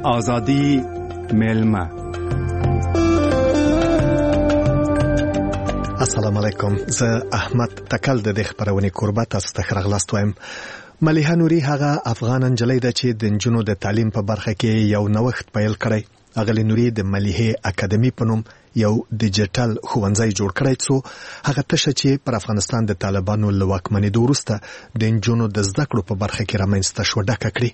آزادی میلمه. السلام علیکم. زه احمد تکل د خبرونې کوربه تاسو ته راغلاست وایم. ملیحه نوري هغه افغان نجلۍ ده چې د نجونو د تعلیم په برخه کې یو نوښت پیل کړی. اغلی نوري د ملیحه اکیډمي په نوم یو ډیجیټل ښوونځی جوړ کړی څو هغه تشه چې پر افغانستان د طالبانو له واکمنېدو وروسته د نجونو د زده کړو په برخه کې رامنځته شو ډکه کړي.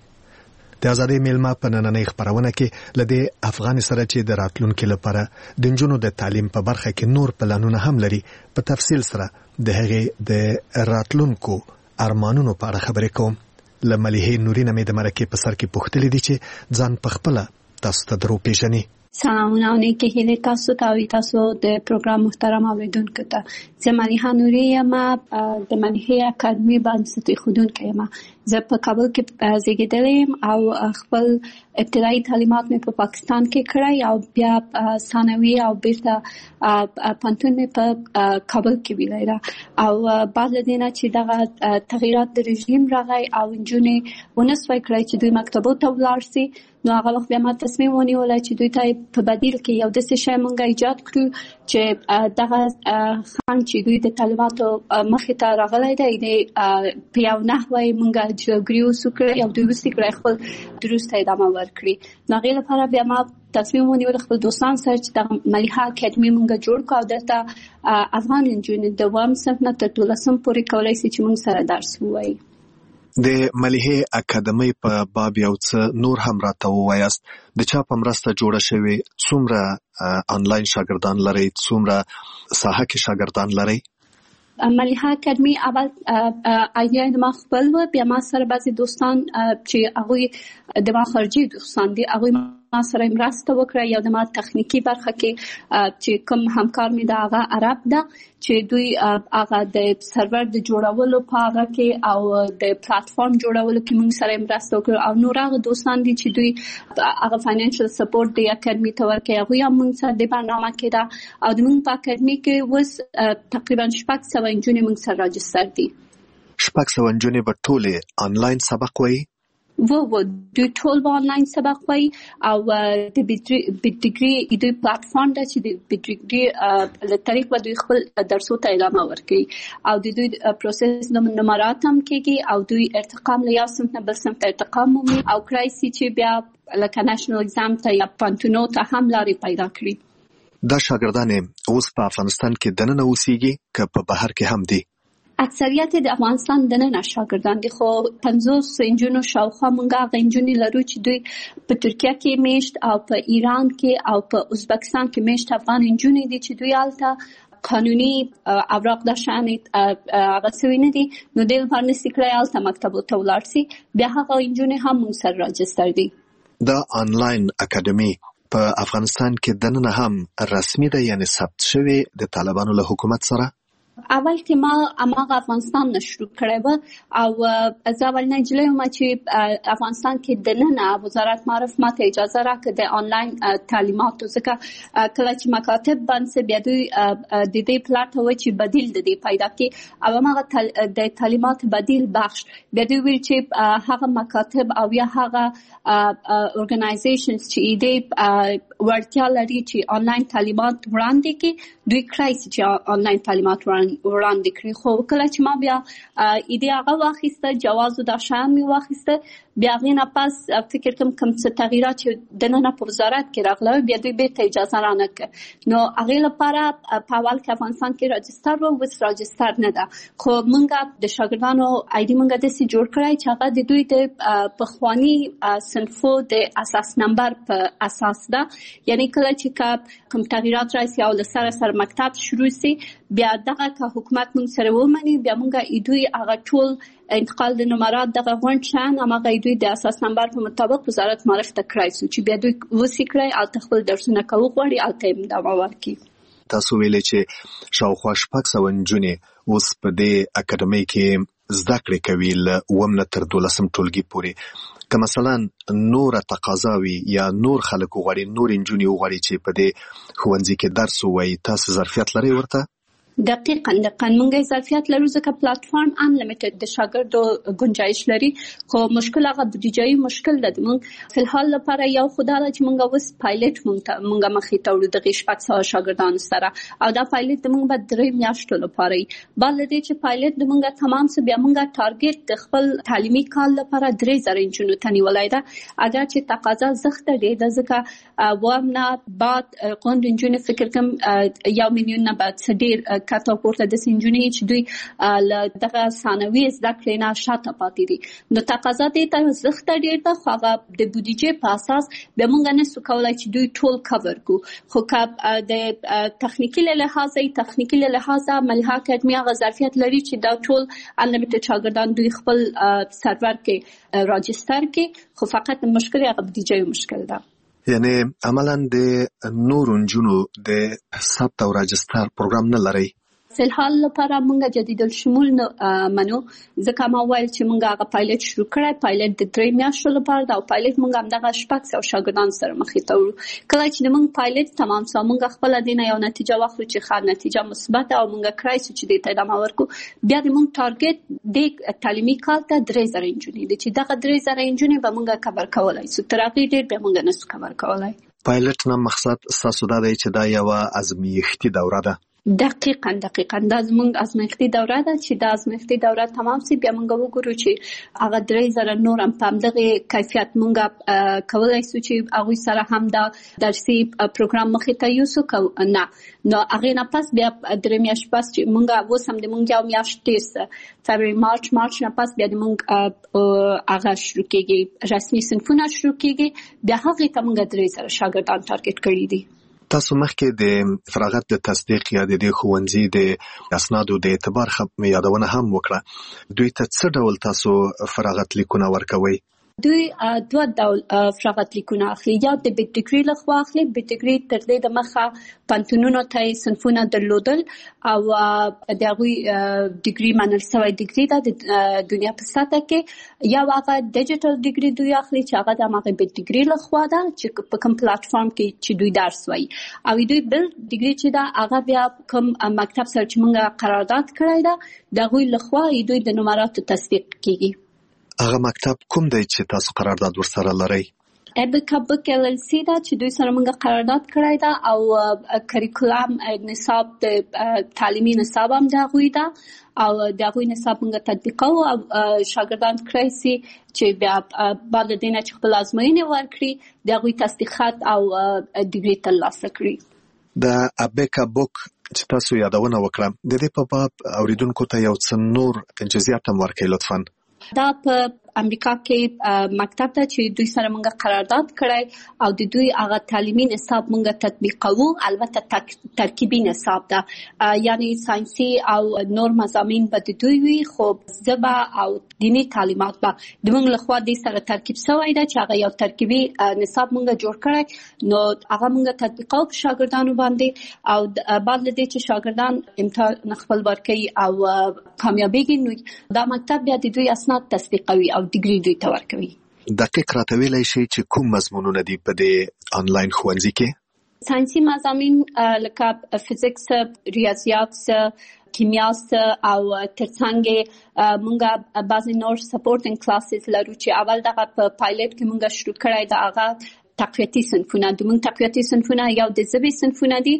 د آزادۍ میلمه په نننۍ خبرونه کې لدې افغان سره چې د راتلونکو لپاره د نجونو د تعلیم په برخه کې نور پلانونه هم لري په تفصیل سره د هغې د راتلونکو ارمانونو په اړه خبرې کوم. له ملیحې نوري نه مې د مرکې په سر کې پوښتلې دي چې ځان په خپله تاسو ته درو پیژني. سلامونه او نیکې هیلې تاسو ته او تاسو د پروګرام محترم اوریدونکو ته. زه ملیحه نوري یم، د ملیحه اکیډمي بنسټ ایښودونکې یم. زه په کابل کې زیږېدلې یم او خپل ابتدایي تعلیمات مې په پاکستان کې کړی او بیا ثانوي او بیرته پوهنتون مې په کابل کې ویلی او بعد له دې نه چې دغه تغییرات د رژیم راغی او نجونې ونه سوی کړی چې دوی مکتبو ته ولاړ سي، نو هغه وخت بیا ما تصمیم ونیولی چې دوی ته په بدیل کې یو داسې شی موږ ایجاد کړو چې دغه خنډ چې دوی د طالباتو مخې ته راغلی دی په یو نحوه یې موږ جلوګیري وکړو او دوی وسې کړی خپل دروس ته ادامه ورکړي. نو هغې لپاره بیا ما تصمیم ونیول خپل دوستان سره چې دغه ملیحه اکیډمي موږ جوړ کړو او دلته افغان نجونې د 1 صنف نه تر 12 پورې کولی شي چې موږ سره درس ووایي. د ملیحه اکیډمي په باب یو څه نور هم راته ووایاست. د چا په مرسته جوړه شوې؟ څومره آنلاین شاګردان لري؟ څومره ساحه کې شاګردان لري؟ ملیحه اکیډمي اول ایډیا د ما خپل و، بیا ما سره بعضې دوستان چې هغوی د ما خارجي دوستان دي هغوی ما سره مرسته وکړه. یو د ما تخنیکی برخه کې چې کوم همکار مې د هغه عرب ده چې دوی هغه د سرور د جوړولو په هغه کې او د پلاتفورم جوړولو کې موږ سره مرسته وکړه او نور هغه دوستان دي چې دوی هغه فاینانشل سپورټ د اکیډمي ته ورکوي هغوی هم موږ سره د برنامه کې ده او د موږ په اکیډمي کې اوس تقریبا 600 نجونې موږ سره راجستر دي. 600 نجونې به ټولې آنلاین سبق وایي؟ دوی ټول به آنلاین سبق وایي او د بیډ دوی پلاتفورم ده چې د بیډ له طریق به دوی خپل درسو ته ادامه ورکوي او د دوی پروسس نمرات هم کېږي او دوی ارتقام له یو صنف نه بل صنف ته ارتقام مومي او کړای شي چې بیا لکه نېشنل اگزام ته یا پوهنتونو ته هم لارې پیدا کړي. دا شاګردان اوس په افغانستان کې دننه اوسېږي که په بهر کې هم دي؟ اکثریت د افغانستان دننه شاګردان دي، خو 50 نجونو شاوخوا موږ هغه نجونې لرو چې دوی په ترکیه کې میشت او په ایران کې او په ازبکستان کې میشت افغان نجونې دي چې دوی هلته قانوني اوراق د شان هغه سوي نه دي، نو دوی لپاره نشي کړی هلته مکتبو ته ولاړ سي، بیا هغه نجونې هم موږ سره راجستر دي. دا آنلاین اکیډمي په افغانستان کې دننه هم رسمي ده، یعنی ثبت شوی د طالبانو له حکومت سره؟ اول کې ما اماغه افغانستان نه شروع کړی و او زه اول نجلۍ وم چې افغانستان کې دننه وزارت معرف ماته اجازه راکړه د آنلاین تعلیماتو، ځکه کله چې مکاتب باندې بیا دوی د دې پلاټ و چې بدیل د دې پیدا کړي او هغه د تعلیمات بدیل بخش بیا دوی ویل چې هغه مکاتب او یا هغه اورګنایزیشنز چې دې ورتیا لري چې آنلاین تعلیمات وړاندې کړي دوی کړای چې آنلاین تعلیمات وړاندې کړي. خو کله چې ما بیا هغه واخیسته جواز د شان می واخیسته بیا غوښنه نه پس فکر کوم څه تغییرات چې دننه په وزارت کې راغله بیا دوی به اجازه رانه کړ، نو هغه لپاره په اول کې افغانستان کې راجستر و وس راجستر نه ده، خو مونږ د شاګردانو آیډي مونږ د سي جوړ کړای چې هغه د دوی د پخوانی صنفو د اساس نمبر په اساس ده، یعنی کله چې کوم تغییرات راشي او سره مکتب شروع سي بیا دغه که حکومت مونږ سره ومني بیا مونږ دوی هغه ټول انتقال د نمرات دغه غونډ شان هغه دوی د اساس نمبر په مطابق وزارت معرف ته کړای سو چې بیا دوی وسی کړی او خپل درسونه کوي غواړي او ته ادامه ورکړي. تاسو ویلې چې شاوخوا 600 نجونې اوس په دې اکیډمي کې زده کړې کوي له 1 نه تر 12 ټولګي پورې. که مثلا نور تقاضاوي یا نور خلک وغواړي، نور نجونې وغواړي چې په دې ښوونځي کې درس ووایي، تاسو ظرفیت لرئ ورته؟ دقیقاً موږ ظرفیت لرو ځکه پلیټفارم انلیمیټډ د شاګردو گنجایش لري خو مشکل هغه بودیجايي مشکل ده. موږ فلحال لپاره یو خدای چې موږ اوس پایلټ موږ مخې ته وړو د 600 شاګردانو سره او دا پایلټ د موږ به 3 میاشتو لپاره وي. بعد دې چې پایلټ د موږ تمام سه بیا موږ ټارګټ د خپل تعلیمي کال لپاره 3000 انجونو تنیولای ده. اگر چې تقاضا زخته دی د ځکه وامنا بعد قوند انجونو فکر کوم 1 میلیون نه بعد ډیر کاته پورته د سنجونی چې دوی دغه ثانوي زده کړې نه شاته پاتې دي نو تقاضا دې ته زخته ډیر ده خو هغه د بودیجې په اساس به موږ نه سو کولای چې دوی ټول کور کو خو کاب د تخنیکی له لحاظه ملها اکیډمي هغه ظرفیت لري چې دا ټول انلیمیټډ شاګردان دوی خپل سرور کې راجستر کې خو فقط مشکل هغه بودیجې مشکل ده. یعنی عملاً د نور انجونو د ثبت او راجستر پروګرام نه لري. فلحال لپاره موږ جدید الشمول منو ځکه ما ویل چې موږ هغه پایلټ شروع کړای پایلټ د 3 میاشتو لپاره دا پایلټ موږ هم دغه 600 شاګردان سره مخې ته وړو. کله چې موږ پایلټ تمام سو موږ خپل دینه یو نتیجه واخلو چې ښه نتیجه مثبت او موږ کرای چې د ادامه ورکو بیا د موږ ټارګټ د تعلیمي کال ته 3000 انجونې دي چې دغه 3000 انجونې به موږ کور کولای سو تر هغه ډیر به موږ نسو کور کولای. پایلټ نه مقصد تاسو دا دی چې دا یو ازمایښتي دوره ده. دقیقاً دا زموږ ازمایښتي دوره ده چې دا ازمایښتي دوره تمام سي بیا موږ وګورو چې هغه 3000 نور هم په دغه کیفیت موږ کولای شو چې هغه سره هم دا درسي پروګرام مخې ته یوسو نه نو هغه نه پس بیا 3 میاشتې پس چې موږ وسم د موږ یو میاشت تیر فبراير مارچ نه پس بیا د موږ هغه شروع کېږي رسمي صنفونه شروع کېږي بیا هغه ته موږ 3000 شاګردان ټارګټ کړی دي. تاسو مخکې د فراغت د تصدیق یا د ښوونځي د اسنادو د اعتبار یادونه هم وکړه. دوی ته څه ډول تاسو فراغت لیکونه ورکوي؟ دوی دوه ډول فراغت لیکونه اخلي یا د بیگ ډیګري لخوا اخلي. بیگ ډیګري تر دې د مخه پانتونونو ته صنفونه درلودل او د هغوی ډیګري منل شوی ډیګري ده د دنیا په سطح کې یا هغه ډیجیټل ډیګري دوی اخلي چې هغه د هغه بیگ ډیګري لخوا ده چې په کوم پلیټفارم کې چې دوی درس وایي او دوی بل ډیګري چې دا هغه بیا کوم مکتب سره چې موږ قرارداد کړی ده د هغوی لخوا دوی د نمراتو تصدیق کیږي. هغه مکتب کوم دی چې تاسو قرارداد ورسره لرئ؟ ابکا بک LLC دا چې دوی سره موږ قرارداد کړی دا او کریکولم نصاب د تعلیمي نصاب هم د هغوی دا او د هغوی نصاب موږ تطبیقوو او شاګردان کړی سي چې بیا بعد د دینه چې خپل ازموینې ورکړي د هغوی تصدیقات او ډیګري ترلاسه کړي. د ابکا بک چې تاسو یادونه وکړه د دې په باب اوریدونکو ته یو څه نور جزئیات هم ورکړئ لطفاً. دا په امریکا کې مکتب ته چې دوی سره موږ قرارداد کړی او د دوی هغه تعلیمي نصاب موږ تطبیقوو البته ترکیبي نصاب ده یعنی ساينسي او نور مضامین به د دوی وي خو ژبه او دینی تعلیمات به د موږ لخوا د سره ترکیب شوی ده چې هغه یو ترکیبي نصاب موږ جوړ کړی نو هغه موږ تطبیقوو په شاګردانو باندې او بعد له دې چې شاګردان امتحان خپل ورکړي او کامیابیږي نو دا مکتب بیا د دوی اسناد تصدیقوي او ډیګري دوی ته ورکوي. دقیق راته ویلای شي چې کوم مضمونونه دي په دې انلاین ښوونځي کې؟ ساينسي مضامین لکه فزیکس، ریاضیات، کیمیا او ترڅنګ موږ بعضی نور سپورټینګ کلاسز لرو چې اول دغه په پایلټ کې موږ شروع کړی دا هغه تقویتي صنفونه د موږ تقویتي صنفونه یو د ژبې صنفونه دي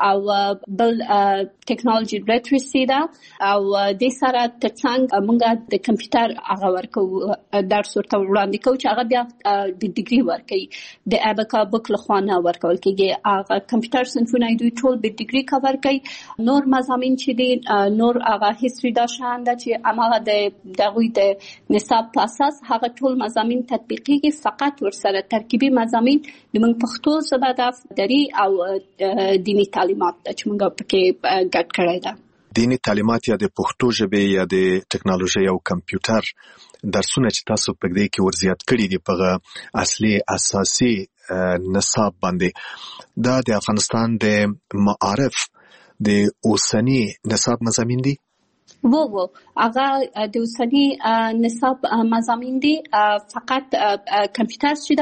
او بل ټیکنالوژي لیټریسي ده او د سره ترڅنګ موږ د کمپیوټر هغه ورکو درس ورته وړاندې کوو چې هغه بیا د ډیګري ورکوي د ابکا بک لخوا نه ورکول کېږي. هغه کمپیوټر صنفونه دوی ټول به ډیګري کور کوي. نور مضامین چې دي نور هغه هیستوري دا شان ده چې هغه د دغوی د نصاب په اساس هغه ټول مضامین تطبیقيږي فقط ورسره ترکیبي مضامین د موږ پښتو ژبه د دری او دینی تعلیمات چې موږ پکې ګډ کړی ده. دینی تعلیمات یا د پښتو ژبې یا د ټیکنالوژي او کمپیوټر درسونه چې تاسو په دې کې ورزیات کړی دي په اصلي اساسي نصاب باندې دا د افغانستان د معارف د اوسنی نصاب مضامین دي؟ وو هغه د اوسنی نصاب مضامین دي فقط کمپیوټر چې دا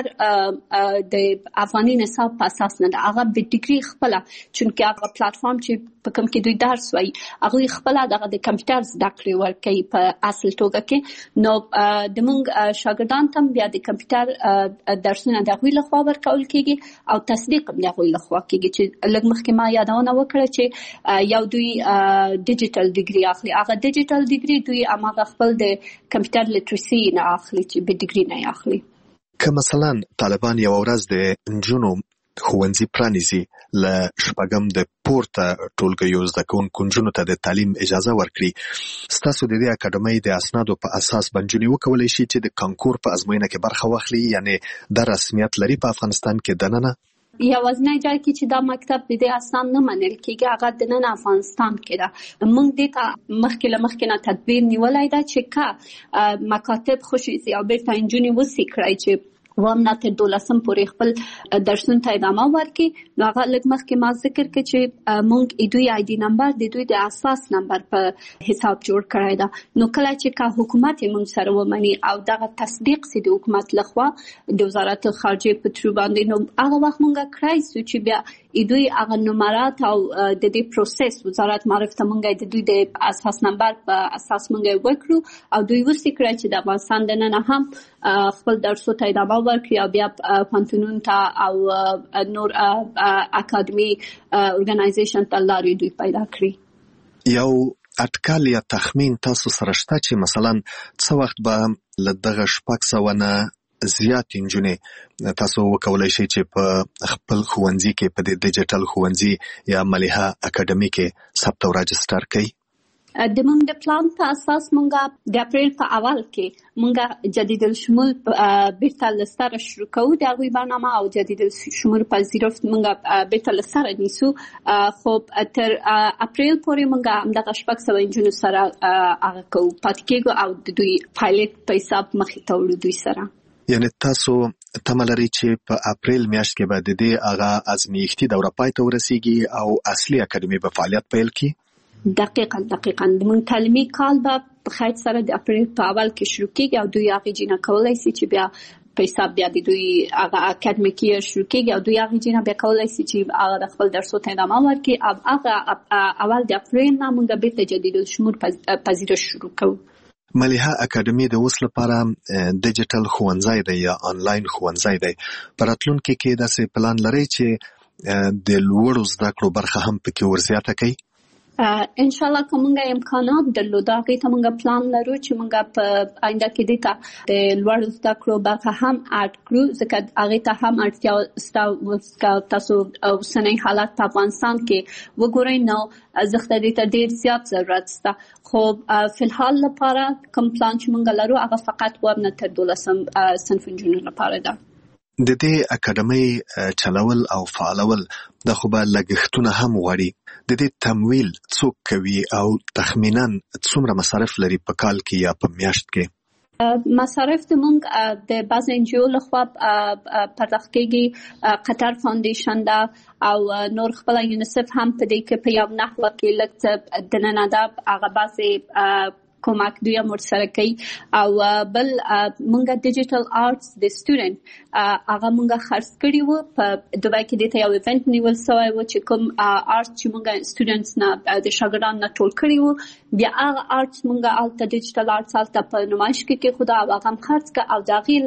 کمپیوټر د افغاني نصاب په اساس نه ده هغه به ډیګري خپل چونکه هغه پلیټ فارم چې په کوم کې دوی درس وایي هغه خپل دغه د کمپیوټر زده کړې ورکوي په اصل توګه کې نو د موږ شاګردان ته بیا د کمپیوټر درسونه د غوي لخوا ورکول کیږي او تصدیق هم د غوي لخوا کیږي چې لږ مخکې ما یادونه وکړه چې یو دوی ډیجیټل ډیګري اخلي هغه ډیجیټل ډیګري دوی هغه خپل د کمپیوټر لیټریسي نه اخلي چې به ډیګري نه اخلي که مثلا طالبان یو ورځ د نجونو ښوونځي پرانیزي له شپږم د پورته ټولګیو زده کوونکو نجونو ته د تعلیم اجازه ورکړي ستاسو د دې اکاډمۍ د اسنادو په اساس بنجونې وکولای شي چې د کانکور په ازموینه کې برخه واخلي یعنی د رسمیت لري په افغانستان کې دننه یوازنی ځای کې چې دا مکتب د دې اسناد نه منل کېږي هغه د نن افغانستان کې ده موږ دې ته مخکې نه تدبیر نیولای دا چې کا مکاتب خصوصي او بیرته انجونی وسی کړای چې وام نه تر 12 پورې خپل درسونه ته ادامه ورکړي نو هغه لږ مخکې ما ذکر کړ چې موږ دوی آی ډي نمبر د دوی د اساس نمبر په حساب جوړ کړی دا نو کله چې کا حکومت موږ سره ومني او دغه تصدیق سي د حکومت لخوا د وزارت خارجه په تر باندې نو هغه وخت موږ کړای چې بیا دوی هغه نمرات او د دې پروسس وزارت معرفت موږ د دوی د اساس نمبر په اساس موږ وکړو او دوی وسې کړی چې د افغانستان د نن هم خپل درسو ته ادامه ورکړي او بیا پانتونون ته او نور اکاډمي اورګنایزیشن ته لارې دوی پیدا کړی یو اټکل یا تخمین تاسو سره شته چې مثلا څه وخت به لدغه شپږ سوه نه زیات انجونې تاسو وکولای شئ چې په خپل ښوونځي کې په د ډیجیټل ښوونځي یا ملیحه اکاډمي کې ثبت او راجستر کړئ د موږ د پلان په اساس موږ د اپریل په اول کې موږ جدید الشمول بیرته لستر شروع کوو د هغوی برنامه او جدید الشمول پذیرفت موږ بیرته لستر نیسو خو تر اپریل پورې موږ همدغه 600 انجونو سره هغه کوو پاتې کېږو او د دوی پایلټ په حساب مخې ته وړو دوی سره یعنی تاسو تمه لرئ چې په اپریل میاشت کې به د دې هغه ازمایښتي دوره پای ته ورسیږي او اصلي اکاډمي به فعالیت پیل کړي دقیقاً د موږ تعلیمي کال به په خیر سره د اپریل په اول کې شروع کېږي او دوی هغه جنا کولای شي چې بیا په حساب بیا د دوی هغه اکاډمیکي شروع کېږي او دوی هغه جنا بیا کولای شي چې هغه خپل درسو ته ادامه ورکړي او هغه اول د اپریل نه موږ به تجدید الشمول پذیرش شروع کوو ملیحه اکاډمي د اوس لپاره ډیجیټل ښوونځی دی یا آنلاین ښوونځی دی په راتلونکي کې داسې پلان لرئ چې د لوړو زده کړو برخه هم پکې ورزیاته کړئ ان شاء الله کومه امکانات درلوده هغه ته موږ پلان لرو چې موږ په آینده کې د لوړو زده کړو برخه هم اډ کړو ځکه هغه ته هم اړتیا تاسو اوسنۍ حالت په افغانستان کې وګورئ نو زخته دې ته ډیر زیات ضرورت شته خو فلحال لپاره کوم پلان چې موږ لرو هغه فقط ورنه تر 12 صنف انجینر لپاره ده د دې اکاډمۍ چلول او فعالول د خو به لګښتونه هم غواړي د دې تمویل څوک کوي او تخمینا څومره مصارف لري په کال کې یا په میاشت کې مصارف د موږ د باز انجیو لخوا پرداخت کېږي قطر فاونډیشن دا او نور خپل یونیسف هم په دې کې په یو نحوه کې لکه د نن ادب هغه باسي کومک دوی امر سره کوي او بل مونږه ډیجیټل آرټس د سټوډنټ هغه مونږه خرڅ کړی وو په دوبای کې د یو ایونت نیول شوی و چې کوم آرټ چې مونږه سټوډنټس نه د شاګردانو نه ټول کړی وو بیا هغه آرټس مونږه الته ډیجیټل آرټس الته په نمایش کې خدا هغه هم خرڅ ک او داغي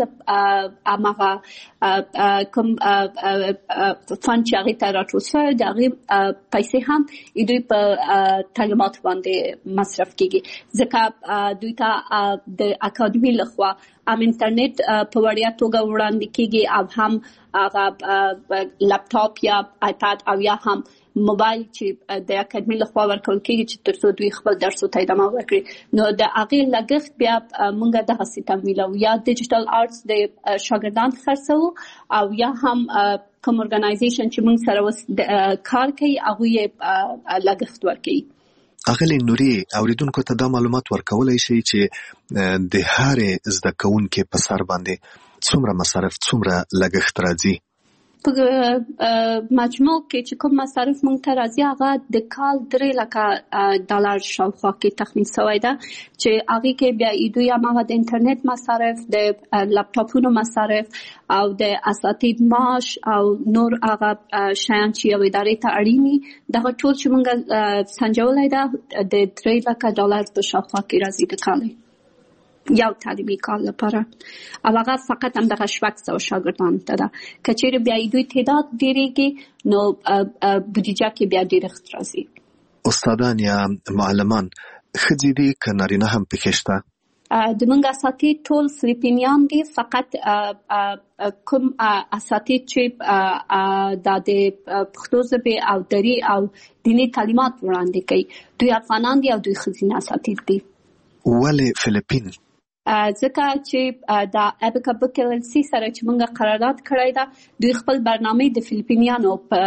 هغه کوم فند چې هغه ته راټول شوی داغي پیسې هم دوی په تعلیمات باندې مصرف کیږي ځکه دوی ته د اکاډمي لخوا ام انټرنیټ په وړیا توګه وړاندې کیږي او هم هغه لپټاپ یا آیپاد او یا هم موبایل چې د اکاډمي لخوا ورکول کیږي چې ترڅو دوی خپل درسو ته ادامه ورکړي نو د هغه لګښت بیا مونږه د هڅې ملو یا ډیجیټل آرټس د شاګردان خرڅو او یا هم کوم اورګنایزیشن چې مونږ سره کار کوي هغه لګښت ورکړي اغلی نوري اوریدونکو ته دا معلومات ورکولای شي چې د هر زده کوونکو په سر باندې څومره مصارف څومره لګښت راځي په مجموع کې چې کوم مصارف مونږ ته راځي هغه د کال 3 لکه ډالر شاوخوا کې تخمین شوی ده چې هغه کې بیا دوی هغه د انټرنیټ مصارف د لپټاپونو مصارف او د اساتید معاش او نور هغه شیان چې یو ادارې ته اړینی دغه ټول چې مونږ سنجولای ده د 3 لکه ډالر په شاوخوا کې راځي د کال یو تعلیمي کال لپاره او هغه فقط هم دغه 600 شاګردانو ته ده که چیرې بیا دوی تعداد ډیریږي نو بودیجه کې بیا ډیرښت راځي. استادان یا معلمان ښځې دي که نارینه هم پکې شته؟ د موږ اساتید ټول فلیپینیان دي، فقط کوم اساتید چې د پښتو ژبې او دري او دیني تعلیمات وړاندې کوي دوی افغانان دي او دوی ښځینه اساتید دي. ولې فلیپین؟ ځکه چې د ابکا بک ال سی سره چې موږ قرارداد کړی ده دوی خپل برنامه د فلیپینیانو په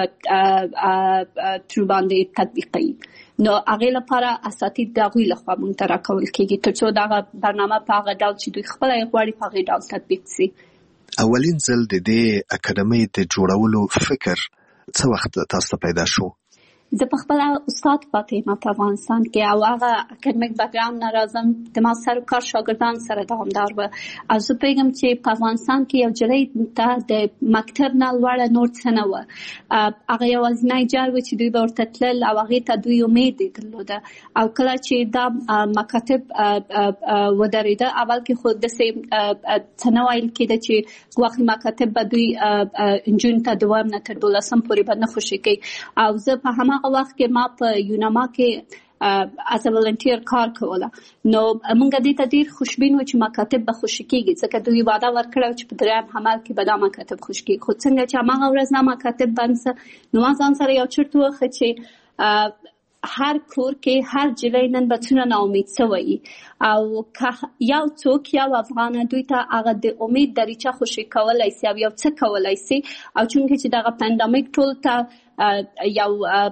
تر باندې تطبیقوي، نو هغه لپاره اساتید دغه لخوا موږ ته راکول کیږي ترڅو دا برنامه په هغه ډول چې دوی خپل غواړي په هغه ډول تطبیق شي. اولین ځل د دې اکاډمۍ د جوړولو فکر څه وخت تاسو پیدا شو؟ زه په خپل استاد فاطمه په افغانستان کې او هغه اکاډمیک بیکګراوند نه راځم، د ما سره کار شاګردان سره دوامدار و او زه پیغام چې په افغانستان کې یو جلۍ ته د مکتب نه لوړ نور څه نه و، هغه یوازینی جال و چې دوی به ورته تلل او هغې ته دوی امید درلوده او کله چې دا مکاتب ودرېده اول کې خو داسې څه نه ویل کېده چې ګواښي مکاتب به دوی نجونو ته دوام نه تر 12 پورې به نه خوشي کوي او زه په هماغه وخت کې ما په یوناما کې از ولنټیر کار کوله، نو موږ دې ته ډیر خوشبین و چې مکاتب به خوشي کیږي ځکه دوی وعده ورکړه چې په دریم حمل کې به دا مکاتب خوشي کیږي. خو څنګه چې هغه ورځ نه مکاتب بنځه نو ما ځان سره یو چرت وخه چې هر کور کې هر جلۍ نن به څونه نا امید سوی او که یو څوک یو افغان دوی ته هغه د امید دریچه خوشي کولای سي او یو څه کولای سي او چونکه چې دغه پاندمیک ټول ته یو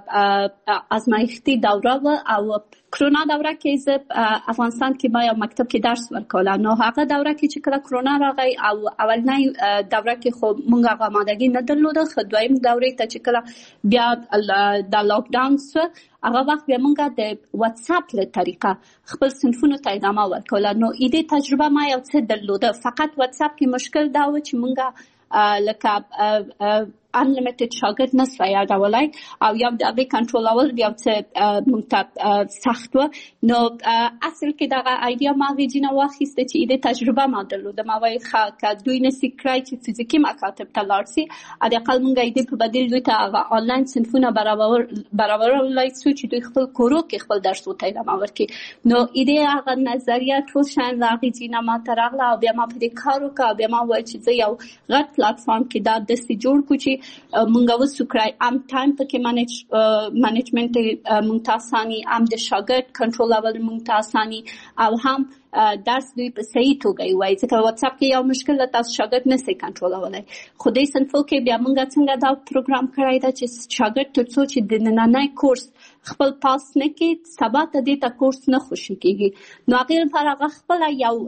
ازمایښتي دوره و او کرونا دوره کې زه افغانستان کې ما یو مکتب کې درس ورکوله، نو هغه دوره کې چې کله کرونا راغی او اولنۍ دوره کې خو موږ هغه آمادګي نه درلوده، خو دویم دورې ته چې کله بیا د لاک ډاون سو هغه وخت بیا موږ د واتس اپ له طریقه خپل صنفونو ته ادامه ورکوله. نو دې تجربه ما یو څه درلوده، فقط واتس اپ کې مشکل دا و چې موږ لکه unlimited شاګرد نسوه یادولای او یو د هغې کنټرولول بیا څه موږ ته سخت و، نو اصل کې دغه ایډیا ما هغې جینه واخیسته چې دې تجربه ما درلوده، ما ویل ښه که دوی نسي کړی چې فزیکي مکاتب ته لاړ سي حداقل موږ دې په بدیل دوی ته هغه آنلاین صنفونه برابرولای سو چې دوی خپل کورو کې خپل درسو ته ادامه ورکړي. نو دې هغه نظریه ټول شیان له هغې جینه ما ته راغله او بیا ما په دې کار وکړه او بیا ما وویل چې زه یو غټ پلاتفارم کې دا داسې جوړ کړو چې مونږ وسو کړای ام ټایم پکې مانجمنت مونږ ته اساني، ام د شاګرد کنټرولول مونږ ته اساني او هم درس دوی په صحیح توګه وایي ځکه واتس اپ کې یو مشکل تاسو شاګرد نسي کنټرولولای. خو دې صنفو کې بیا مونږ څنګه دا پروګرام کړی دا چې شاګرد ترڅو چې د نننۍ کورس خپل پاس نه کې سبا ته دې ته کورس نه خوشي کیږي، نو هغه لپاره هغه خپل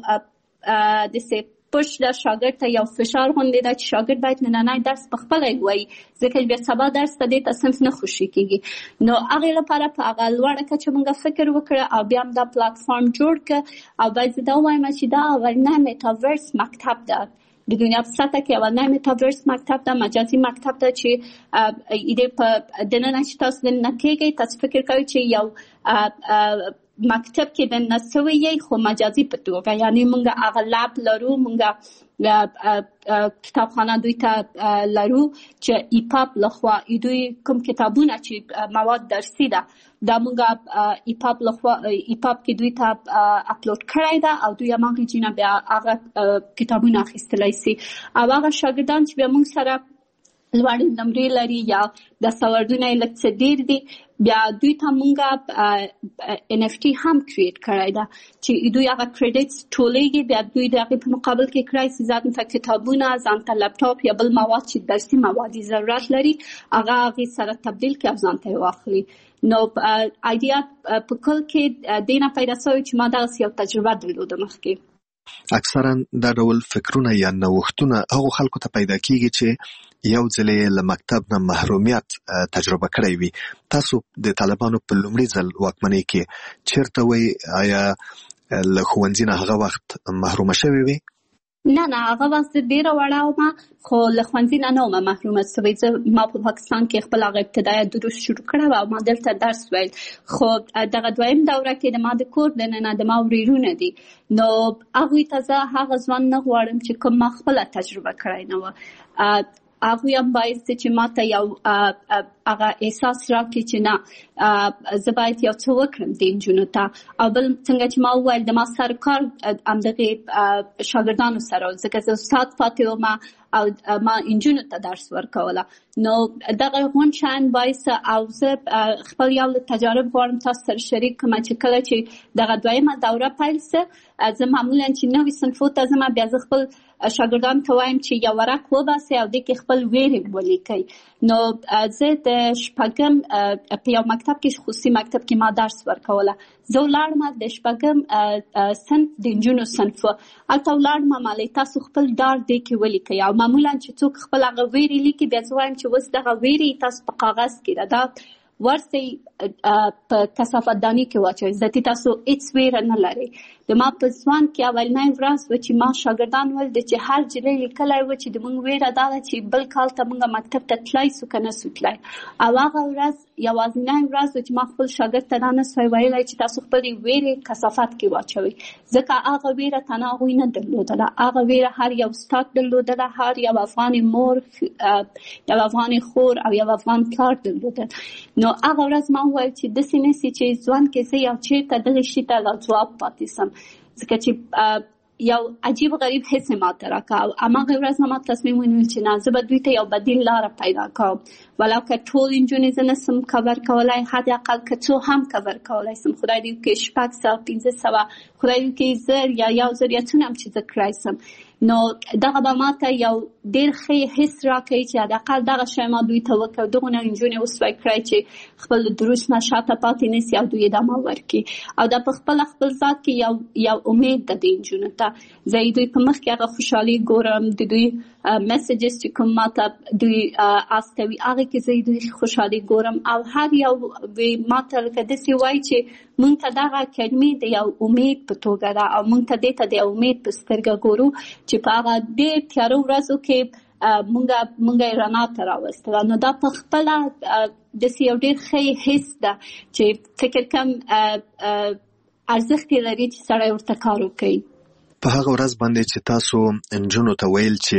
یو د پوش د شاګرد ته یو فشار غونډې ده چې شاګرد باید نننی درس په خپله ووایي ځکه بیا سبا درس ته دې ته صنف نه خوشي کېږي. نو هغې لپاره په هغه لوړه کچه موږ فکر وکړه او بیا هم دا پلاتفارم جوړ کړه او باید زه دا ووایم چې دا اولنی میټاورس مکتب ده د دنیا په سطح کې، اولنی میټاورس مکتب ده، مجازي مکتب ده چې دې په دننه چې تاسو دننه کېږئ تاسو فکر کوئ چې یو مکتب کې د نسوي یې خو مجازي په توګه، یعنی مونږ هغه لاب لرو، مونږ کتابخانه دوی ته لرو چې ایپاپ لخوا دوی کوم کتابونه چې مواد درسي ده دا مونږ ایپاپ لخوا ایپاپ کې دوی ته اپلوډ کړی ده او دوی هماغې جینه بیا هغه کتابونه اخیستلی سي او هغه شاګردان چې بیا مونږ سره لوړې نمرې لري یا د سوالونه یې لږ څه ډېر دي بیا دوی ته مونږ NFT هم کریټ کړی ده چې دوی هغه کریډټس ټولېږي، بیا دوی د هغې په مقابل کې کړی سي ځان ته کتابونه، ځان ته لپټاپ یا بل مواد چې درسي موادي ضرورت لري هغه هغې سره تبدیل کړي او ځان ته یې واخلي. نو ایډیا په کل کې دې نه پیدا شوې چې ما دغسې یو تجربه درلوده مخکې. اکثرا دا ډول فکرونه یا نوښتونه هغه خلکو ته پیدا کیږي چې یو ځل له مکتب نه محرومیت تجربه کړی وي. تاسو د طالبانو په لومړي ځل واکمنۍ کې چیرته وای آیا له ښوونځي نه هغه وخت محرومه شوی وي؟ نه هغه وخت ډیره وړه وم، خو له ښوونځي نه وم محرومه شوې. ما په پاکستان کې خپل هغه ابتدایي دروس شروع کړل او ما دلته درس ویل. خو دغه دویم دوره کې د ما د کور دننه د ما ورېرونه دي، نو هغوی ته زه هغه ځوان نه غواړم چې کوم ما خپله تجربه کړی نه وه. هغوی هم باید چې ما ته یو هغه احساس راکړي چې نه زه باید یو څه وکړم د نجونو ته. او بل څنګه چې ما وویل د ما سر کار همدغې شاګردانو سره، ځکه زه استاد پاتې وم او ما نجونو ته درس ورکوله. نو دغه غون شان باعث او زه خپل یو تجارب غواړم تاسو سره شریک کړم چې کله چې دغه دویمه دوره پیل سه، زه معمولا چې نوې صنفو ته ځم بیا زه خپل شاګردانو ته وایم چې یو ورق وباسئ او دې کې خپل ویرې ولیکئ. نو زه د شپږم په یو مکتب کې، خصوصي مکتب کې ما درس ورکوله. زه ولاړم د شپږم صنف د نجونو صنف، هلته ولاړم مالې تاسو خپل ډار دې کې ولیکئ. او معمولا چې څوک خپل هغه ویرې لیکي بیا زه وایم چې اوس دغه ویرې تاسو په کاغذ کې دا ورسئ په کثافت دانۍ کې واچوئ، ځکه تاسو هیڅ ویره نه لرئ. د ما په ځوان کې اولنۍ ورځ و چې ما شاګردان ول د چې هر جلۍ لیکلی و چې د موږ ویره دا ده چې بل کال ته موږ مکتب ته تلای سو که نه سو تلای. او هغه ورځ یوازینۍ ورځ و چې ما خپل شاګرد ته دا نه سوی ویلی چې تاسو خپلې ویرې کثافت کې واچوئ، ځکه هغه ویره تنها هغوی نه درلودله، هغه ویره هر یو استاد درلودله، هر یو افغان مور، یو افغان خور او یو افغان پلار درلودل. نو هغه ورځ ما وویل چې داسې نسي چې ځوان کې زه یو چېرته دغې شي ته لا ځواب پاتې سم، ځکه چې یو عجیب غریب حس ماته راکړه. او هماغه ورځ ما تصمیم ونیول چې نه زه به دوی ته یو بدیل لاره پیدا کوم، ولو که ټول نجونې زه نسم کور کولی، حداقل که څو هم کور کولی سم، خدای دې وکړي 600 500، خدای دې وکړي 1000 یا 1000 یا څونه هم چې زه کړی سم. نو دغه به ماته یو ډېر ښه حس راکوي چې حداقل دغه شی ما دوی ته وکړ، دغونه نجونې وسوی کړی چې خپل دروس نه شاته پاتې نسي او دوی ادامه ورکړي. او دا په خپل ذات کې یو امید ده د نجونو ته. زه دوی په مخ کې هغه خوشحالي ګورم، د دوی میسیجز چې کوم ماته دوی استوي هغه کې زه دوی خوشحالي ګورم. او هر یو ماته لکه داسې وایي چې مونږ ته دغه کلمې د یو امید په توګه ده او مونږ ته دې ته د امید په سترګه ګورو چې په هغه ډېر تیارو ورځو کې مونږ یې رڼا ته راوستله. نو دا په خپله داسې یو ډېر ښه حس ده چې فکر کوم ارزښت یې لري چې سړی ورته کار وکړي. په هغه ورځ باندې چې تاسو نجونو ته ویل چې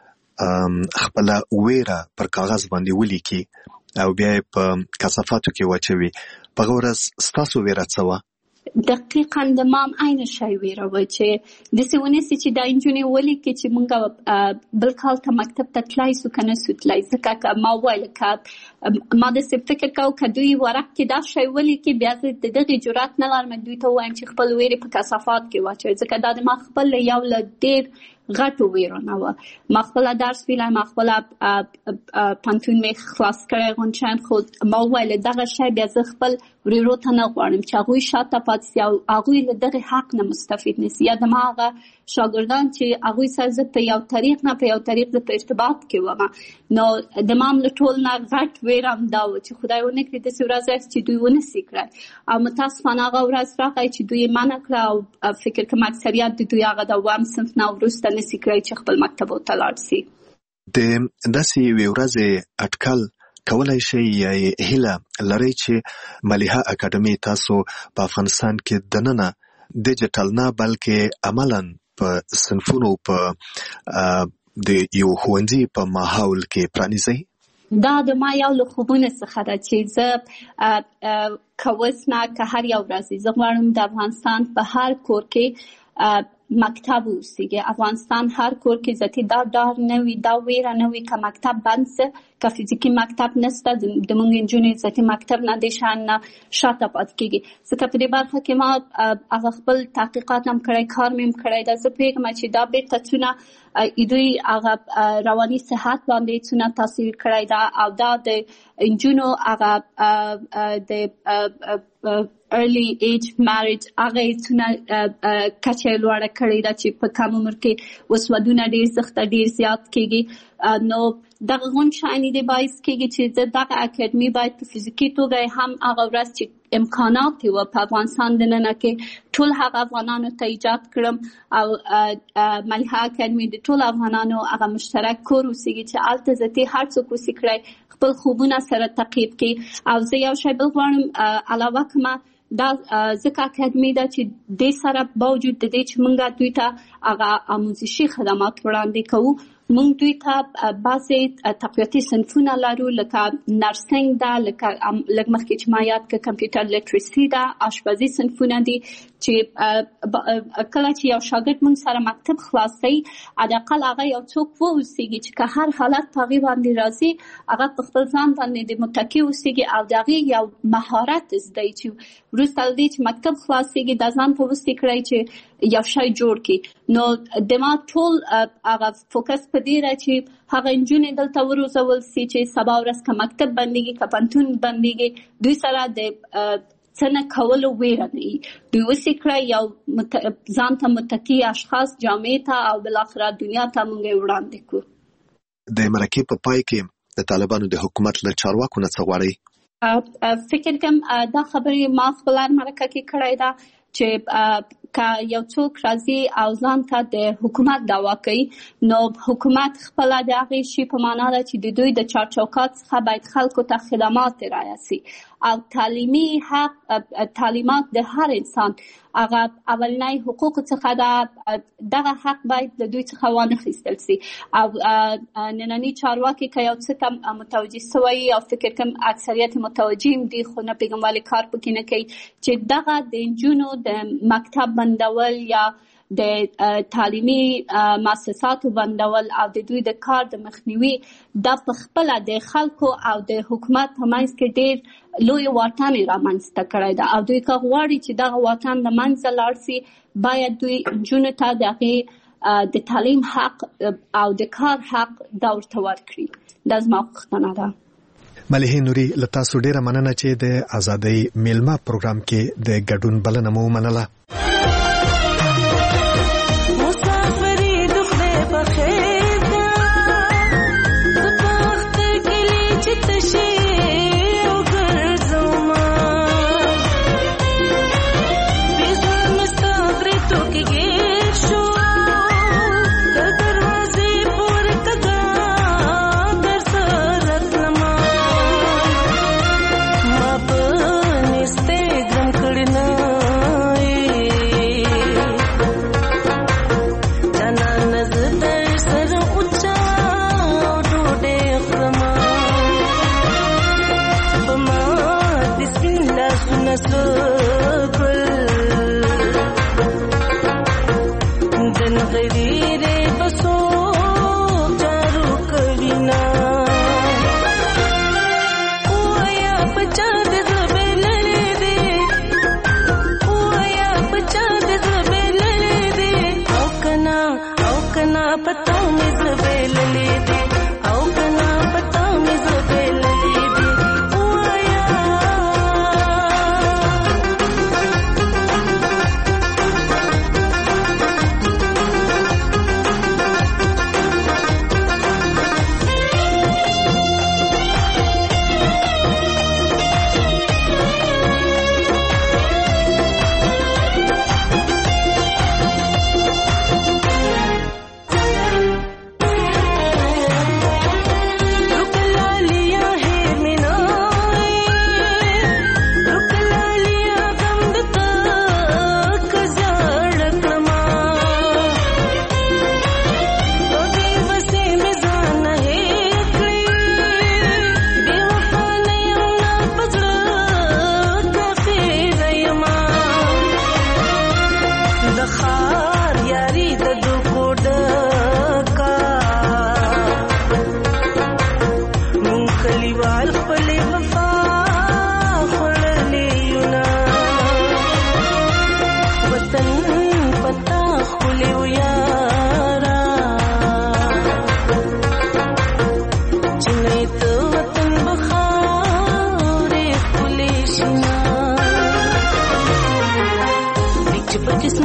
خپله ویره پر کاغذ باندې ولیکي او بیا یې په کثافاتو کې واچوي، په هغه ورځ ستاسو ویره څه وه؟ دقیقاً د ما هم عین شی ویره وه چې داسې ونیسي چې دا نجونې ولیکي چې موږ بل کال ته مکتب ته تلای سو که نه سو تلای. ځکه که ما وویل که ما داسې فکر کوم که دوی ورق کې دا شی ولیکي بیا زه د دغې جرات نه لرم دوی ته ووایم چې خپل ویرې په کثافات کې واچوي، ځکه دا د ما خپل یو له ډېر غټو ویرو نه وه. ما خپله درس ویلی، ما خپله پانتون مې خلاص کړی غونچان، خو ما وویل دغه شی بیا زه خپل وریرو ته نه غواړم چې هغوی شاته پاتې سي او هغوی له دغې حق نه مستفید نسي. یا د ما هغه شاګردان چې هغوی سره زه په یو طریق نه په یو طریق زه په ارتباط کې وم، نو د ما هم له ټول نه غټ ویره هم دا و چې خدای ونه کړي داسې ورځ راشي چې دوی ونسي کړی. او متاسفانه هغه ورځ راغی چې دوی یې منع کړه او فکر کوم اکثریت د دوی هغه د اووم صنف نه وروسته نسي کړی چې خپل مکتبو ته لاړ سي. د داسې یوې ورځې اټکل کولای شئ یا هیله لرئ چې ملیحه اکاډمي تاسو په افغانستان کې دننه ډیجیټل نه بلکې عملاً په صنفونو په د یو ښوونځي په ماحول کې پرانیزئ؟ دا د ما یو له خوبونو څخه ده چې زه که اوس نه که هر یو ورځ زه غواړم د افغانستان په هر کور کې مکتب اوسیږي. افغانستان هر کور کې ذاتي دا ډار نه وي، دا ویره نه وي که مکتب بند سه، که فزیکي مکتب نسته د موږ نجونې ذاتي مکتب نه دې شان نه شاته پاتې کېږي. ځکه په دې برخه کې ما هغه خپل تحقیقات هم کړی، کار مې هم کړی ده. زه پوهېږم چې دا بېرته څونه دوی هغه رواني صحت باندې څونه تاثیر کړی ده او دا د نجونو هغه د early age marriage هغه څونه کچه لوړه کړې ده چې په کم عمر کې وسودونه ډیر سخت ډیر زیات کېږي نو دغه غون شایني دی باعث کېږي چې دغه اکیډمي باید په فزیکي توګه هم هغه ورځ چې امکانات و په افغانستان دننه کې ټول هغه افغانانو ته ایجاد کړم او ملحه اکیډمي د ټول افغانانو هغه مشترک کور اوسېږي چې هلته زه هر څوک اوسي کړی خپل خوبونه سره تعقیب کړي او زه یو شی بل غواړم علاوه کومه دا ځکه اکیډمي ده چې د سره باوجود د دې چې موږ دوی ته هغه آموزشي خدمات وړاندې کوو موږ دوی ته بعضې تقویتي صنفونه لرو لکه نرسنګ ده لکه لږ مخکې چې ما یاد کړه کمپیوټر لیټریسي ده آشپزي صنفونه دي چې کله چې یو شاګرد موږ سره مکتب خلاصوي حداقل هغه یو څوک واوسېږي چې که هر حالت په هغې باندې راځي هغه په خپل ځان باندې د متکي اوسېږي او د هغې یو مهارت زده چې وروسته له دې چې مکتب خلاصېږي دا ځان ته وسې کړی چې یو شی جوړ کړي نو د ما ټول هغه فوکس په دې را چې هغه نجونې دلته وروزول سي چې سبا ورځ که مکتب بندېږي که پوهنتون بندېږي دوی سره د څه نه کولو ویره نه وي دوی وسې کړی یو ځان ته متکي اشخاص جامعې ته او بالاخره دنیا ته موږ یې وړاندې کړو د مرکې په پای کې د طالبانو د حکومت له چارواکو نه څه غواړئ فکر کوم دا خبرې ما خپل مرکه کې کړی ده چې که یو څوک راځي او ځان ته د حکومت دعوا کوي نو حکومت خپله د هغې شي په معنا ده چې د دوی د چارچوکات څخه باید خلکو ته خدمات رایه سي او تعلیمي حق تعلیمات د هر انسان هغه اولنی حقوقو څخه ده دغه حق باید د دوی څخه وانخیستل سي او ننني چارواکي که یو څه ته متوجه سوی او فکر کوم اکثریت متوجه هم دي خو نه پوهېږم ولې کار پکې نه کوي چې دغه د نجونو د مکتب بندول یا د تعلیمي مؤسساتو بندول او د دوی د کار د مخنیوي دا په خپله د خلکو او د حکومت په منځ کې ډېر لوی واټن یې رامنځته کړی ده او دوی که غواړي چې دغه واټن له منځه لاړ سي باید دوی نجونو ته د هغې د تعلیم حق او د کار حق دا ورته ورکړي دا زما غوښتنه ده ملحه نوري له تاسو ډېره مننه چې د ازادۍ میلمه پروګرام کې د ګډون بلنه مو ومنله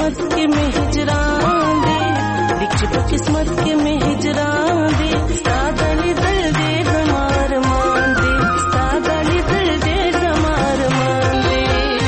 قسمت کې مې هجران دی لیک چې په قسمت کې مې هجران دی ستا د لیدل ډېر زما ارمان دی ستا د لیدل ډېر زما ارمان دی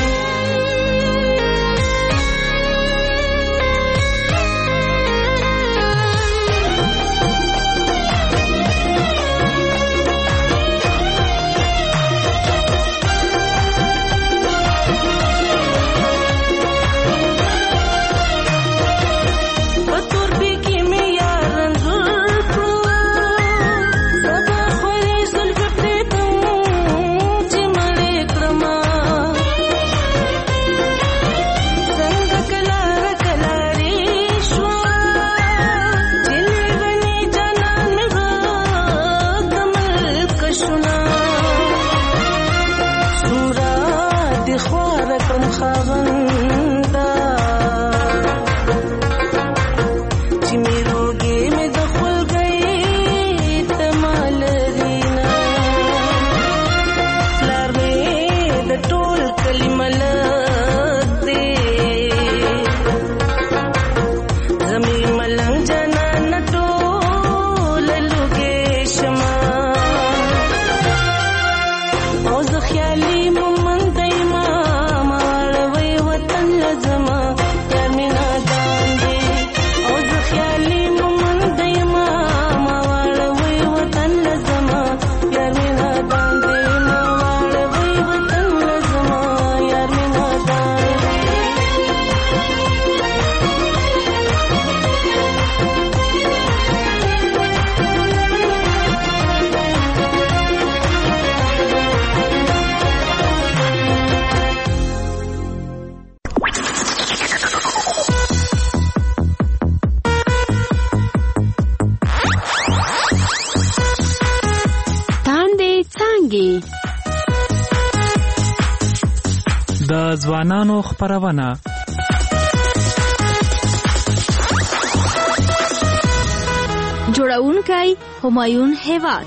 د ځوانانو خپرونه جوړونکی همایون هیواد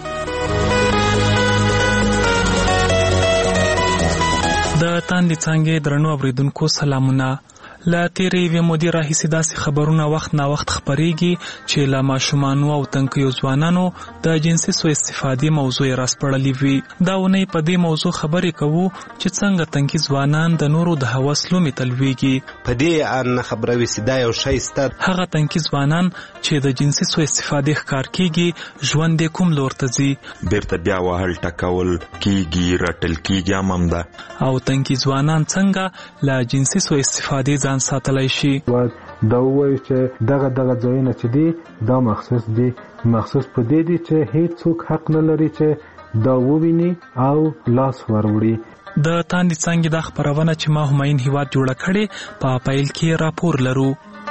د تاندې څنګه درنو اوریدونکو سلامونه لا تیرې وې مودې راهیسې داسې خبرونه وخت نا وخت خپرېږي چې له ماشومانو او تنکیو ځوانانو د جنسي سوء استفادې موضوع یې راسپړلې وي. دا اونۍ په دې موضوع خبرې کوو چې څنګه تنکي ځوانان د نورو د هوس لومې ته لویږي. په دې ان خبره وي چې دا یو شی سته. هغه تنکي ځوانان چې د جنسي سوء استفادې ښکار کېږي ژوند یې کوم لور ته ځي. بیرته بیا وهل ټکول کېږي رټل کېږي هم ده. او تنکي ځوانان څنګه له جنسي سوء استفادې ځان ساتلی شي. دا وایي چې دغه ځایونه چې دي دا مخصوص دي په دې دي چې هیڅ څوک حق نه لري چې دا وویني او لاس وروړي. د تاندې څنګه د خبرونه چې ما همایون هیواد جوړه کړې په پایل کې راپور لرو.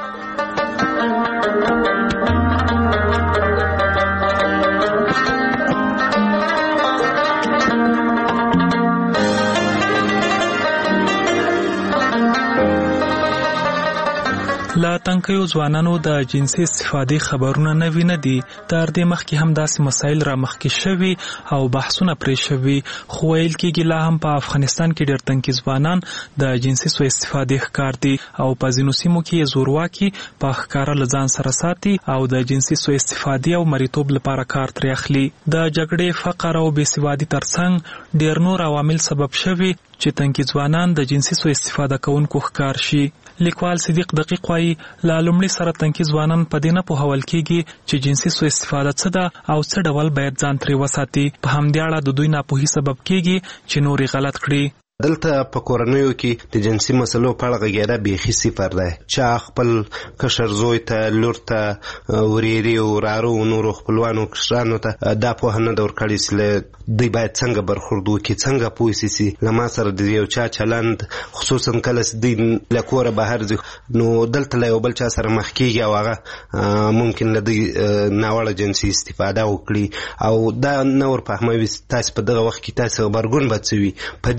لا تنکیو ځوانانو د جنسي استفادې خبرونه نوي نه دي. تر دې مخکې هم داسې مسایل را مخکې شوي او بحثونه پرې شوي، خو ویل کېږي لا هم په افغانستان کې ډېر تنکي ځوانان د جنسي سوء استفادې ښکار دي او په ځینو سیمو کې یې زورواکي په ښکاره له ځان سره ساتي او د جنسي سوء استفادې او مریتوب لپاره کار ترې اخلي. د جګړې، فقر او بېسوادي ترڅنګ ډېر نور عوامل سبب شوي چې تنکي ځوانان د جنسي سوء استفاده کوونکو ښکار شي. لیکوال صدیق دقیق وایي له لومړي سره تنکي ځوانان په دې نه پوهول کېږي چې جنسي سوء استفاده څه ده او څه ډول باید ځان ترې وساتي. په همدې اړه د دوی ناپوهي سبب کېږي چې نورې غلط کړي. دلته په کورنیو کې د جنسي مسلو په اړه غږېدا بیخي صفر دی. چا خپل کشر زوی ته، لور ته، ورېرې او ورارو نورو خپلوانو کشرانو ته دا پوهه نه ده ورکړې چې دوی باید څنګه برخورد وکړي، څنګه پوه شي چې له ما سره د یو چا چلند خصوصا کله چې دوی له کوره بهر ځي نو دلته له یو بل چا سره مخ کېږي او هغه ممکن له دوی ناوړه جنسي استفاده وکړي او دا نه ورفهموي تاسې په دغه وخت کې تاسې غبرګون به څه وي. په دې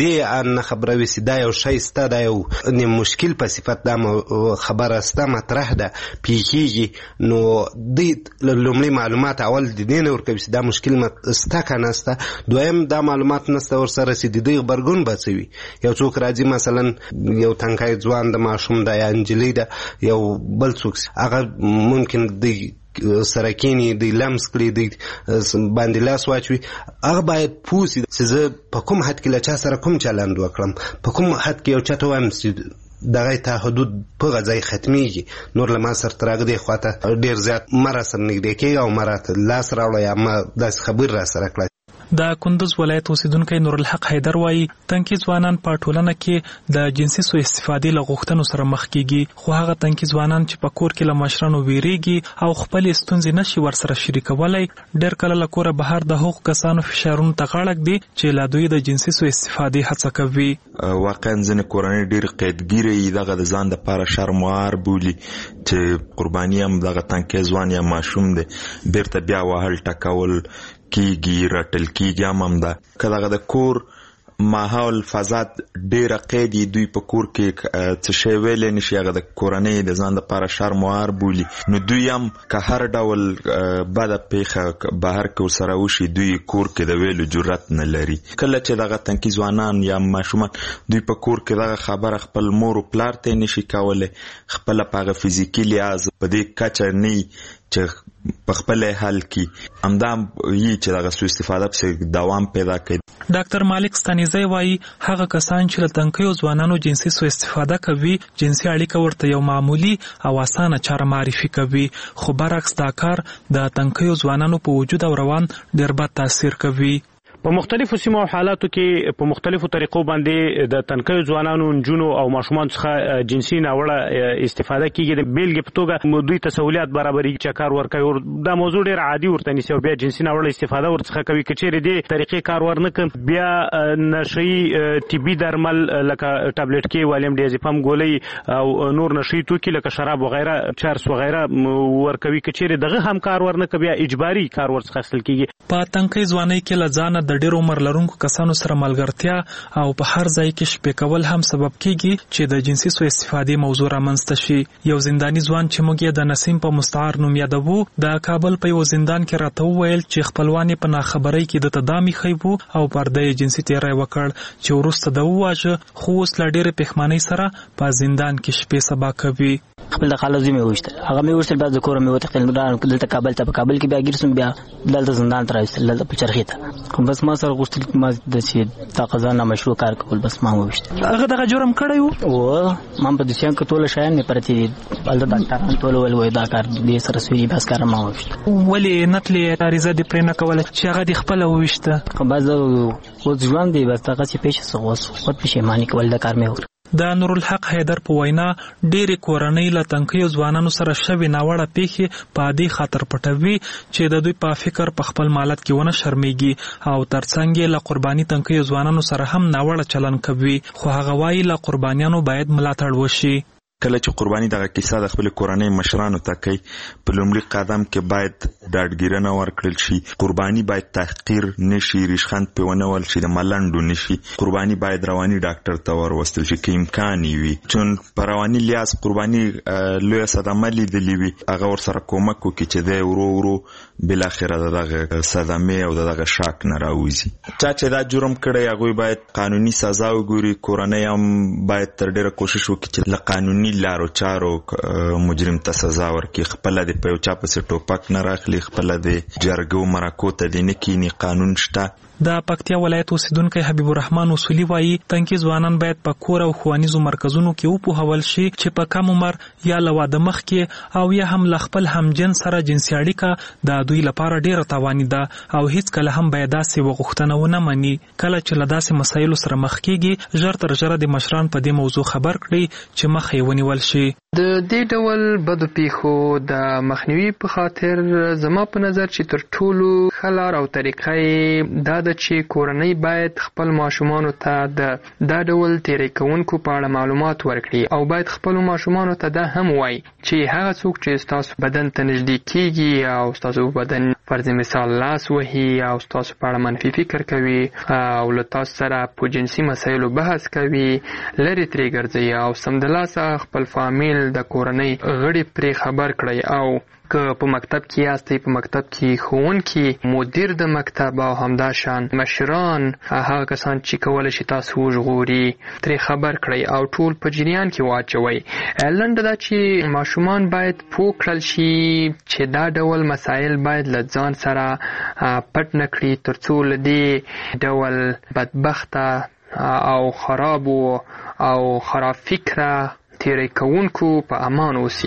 نه خبره وي چې دا یو شی سته، دا یو مشکل په صفت دا خبره سته مطرح ده پیښیږي، نو دوی لومړی معلومات اول د دې نه ورکوي چې دا مشکل سته که نه سته، دویم دا معلومات نسته ورسره چې د دوی غبرګون به څه وي. یو څوک راځي مثلا یو تنکی ځوان د ماشوم ده یا نجلۍ ده یو بل څوک هغه ممکن دی سره کینی دی لمس کړي دی باندې لاس واچوي، هغه باید پوه سي چې زه په کوم حد کې له چا سره کوم چلند وکړم، په کوم حد کې یو چا ته وایم چې دغه ته حدود په غځای ختمیږي، نور له ما سره تر هغه دې خواته ډېر زیات ما را سره نږدې کېږي او ما راته لاس راوړه یا ما داسې خبرې را سره کړه. د کندوز ولایت اوسیدونکی نورالحق حیدر وایي تنکي ځوانان په ټولنه کې د جنسي سوء استفادې له غوښتنو سره مخ کیږي، خو هغه تنکي ځوانان چې په کور کې له مشرانو ویریږي او خپل ستونزې نشي ورسره شریکولی، ډېر کله له کوره بهر د هغو کسانو فشارونو ته غاړه ږدي چې لا دوی د جنسي سوء استفادې هڅه کوي. واقعا ځینې کورنۍ ډېر قیدګیره دغه د ځان دپاره شرموار بولي چې قرباني هم دغه تنکی ځوان یا ماشوم دی بیرته بیا وهل ټکول کیږي رټل کیږي هم ده که دغه د کور ماحول فضا ډیره قیدي، دوی په کور کې څه شی ویلی نشي، هغه د کورنۍ د ځان دپاره شرموار بولي، نو دوی هم که هر ډول بده پیښه بهر کې ورسره وشي دوی کور کې د ویلو جرأت نه لري. کله چې دغه تنکي ځوانان یا ماشومان دوی په کور کې دغه خبره خپل مور او پلار ته نشي کولی، خپله په هغه فزیکي لحاظ په دې کچه نه چې په خپل حل کې همدا یي چې دغه سوء استفاده پسې دوام پیدا کوي. ډاکټر مالک ستانیزی وایي هغه کسان چې له تنکیو ځوانانو جنسي سوء استفاده کوي جنسي اړیکه ورته یو معمولی او اسانه چاره معرفي کوي، خو برعکس دا کار د تنکیو ځوانانو په وجود او روان ډېر بد تاثیر کوي. په مختلفو سیمو او حالاتو کې په مختلفو طریقو باندې د تنکیو ځوانانو نجونو او ماشومان څخه جنسي ناوړه استفاده کیږي. د بیلګې په توګه دوی ته سہولیات برابرېږي چې کار ورکوي، دا موضوع ډېر عادي ورته نیسي او بیا جنسي ناوړه استفاده ورڅخه کوي. که چیرې دې طریقې کار ورنه کړي بیا نشهیي طبي درمل لکه ټابلیټ کې والیم ډیازیپام ګولۍ او نور نشهیي توکي لکه شراب وغیره چرس وغیره ورکوي. که چیرې دغه هم کار ورنه کړي بیا اجباري کار ورڅخه اخیستل کیږي. په تنکۍ ځوانۍ کې له ځانه د ډېر عمر لرونکو کسانو سره ملګرتیا او په هر ځای کې شپې کول هم سبب کیږي چې د جنسي سوء استفادې موضوع رامنځته شي. یو زنداني ځوان چې موږ یې د نسیم په مستعار نوم یادوو د کابل په یو زندان کې راته وویل چې خپلوان یې په ناخبرۍ کې دته دا میښی وو او پرده یې جنسي تیری وکړ چې وروسته د وواژه، خو اوس له ډېرې پښیمانۍ سره په زندان کې شپې سبا کوي. خپل د خاله زوی مې وویشتل، هغه مې وویشتل، بیا د کوره مې وتښتېدل دلته کابل ته، په کابل کې بیا ګیر شوم، بیا دلته زندان ته راویستل دلته په چرخي ته. خو بس ما سره غوښتل ما د چې دا قضا نامشروع کار کول، بس ما وویشتل. هغه دغه جرم کړی و ما په دوسیان کې ټوله شیان مې پرتې دي، هلته ډاکټران ټوله ویل وایي دا کار دې سره سوي بس کار ما وویشتل. ولې نه تلې عریضه دې پرې نه کوله چې هغه دې خپله وویشته؟ خو بس اوس ژوند دی، بس دغسې پېښه څه اوس خود پښیماني کول دا کار مې وکړ. د نورالحق حیدر په وینا ډېرې کورنۍ له تنکیو ځوانانو سره شوې ناوړه پیښې په عادي خاطر پټوي چې د دوی په فکر په خپل مالت کې ونه شرمېږي او ترڅنګ یې له قرباني تنکیو ځوانانو سره هم ناوړه چلن کوي، خو هغه وایي له قربانیانو باید ملاتړ وشي. کله چې قرباني دغه کیسه د خپل کورنۍ مشرانو ته کوي، په لومړي قدم کې باید ډاډګیرنه ورکړل شي. قرباني باید تحقیر نشي، ریشخند پې ونه ول شي، د ملنډو نشي. قرباني باید رواني ډاکټر ته وروستل شي که امکان وي، چون په رواني لحاظ قرباني لویه صدمه لیدلې وي، هغه ورسره کومک وکړي چې دی ورو ورو بالاخره د دغه صدمې او د دغه شاک نه راوځي. چا چې دا جرم کړی هغوی باید قانوني سزا وګوري. کورنۍ هم باید تر ډېره کوشش وکړي چې له قانوني لارو چارو مجرم ته سزا ورکړي، خپله دې په یو چا پسې ټوپک نه راخلي، خپله دې جرګو مرکو ته دې نه کیني، قانون شته. د پکتیا ولایت اوسیدونکی حبیب الرحمن اصولي وایي تنکي ځوانان باید په کور او ښوونیزو مرکزونو کې وپوهول شي چې په کم عمر یا له واده مخکې او یا هم له خپل همجنس سره جنسي اړیکه د دوی لپاره ډېره تاواني ده او هیڅکله هم باید داسې وغوښتنه ونه مني. کله چې له داسې مسایلو سره مخ کېږي ژر تر ژره د مشران په دې موضوع خبر کړي چې مخه یې ونیول شي. د دې ډول بدو پیښو د مخنیوي په خاطر زما په نظر چې تر ټولو ښه لار او طریقه یې دا ده چې کورنۍ باید خپل ماشومانو ته دا ډول تیری کوونکو په اړه معلومات ورکړي او باید خپلو ماشومانو ته دا هم وایي چې هغه څوک چې ستاسو بدن ته نږدې کیږي او ستاسو بدن فرض مثال لاس وهي او ستاسو په اړه منفي فکر کوي او له تاسو سره په جنسي مسایلو بحث کوي لرې ترې ګرځئ او سمدلاسه خپل فامیل د کورنۍ غړي پرې خبر کړئ او که په مکتب کې یاستئ په مکتب کې ښوونکي مدیر د مکتب او همدا شان مشران هغه کسان چې کولی شي تاسو وژغوري ترې خبر کړئ او ټول په جریان کې واچوئ. لنډه دا چې ماشومان باید پوه کړل شي چې دا ډول مسایل باید له ځان سره پټ نه کړي تر څو له دې ډول بدبخته او خرابو او خراب فکره تیری کوونکو په امان اوسي.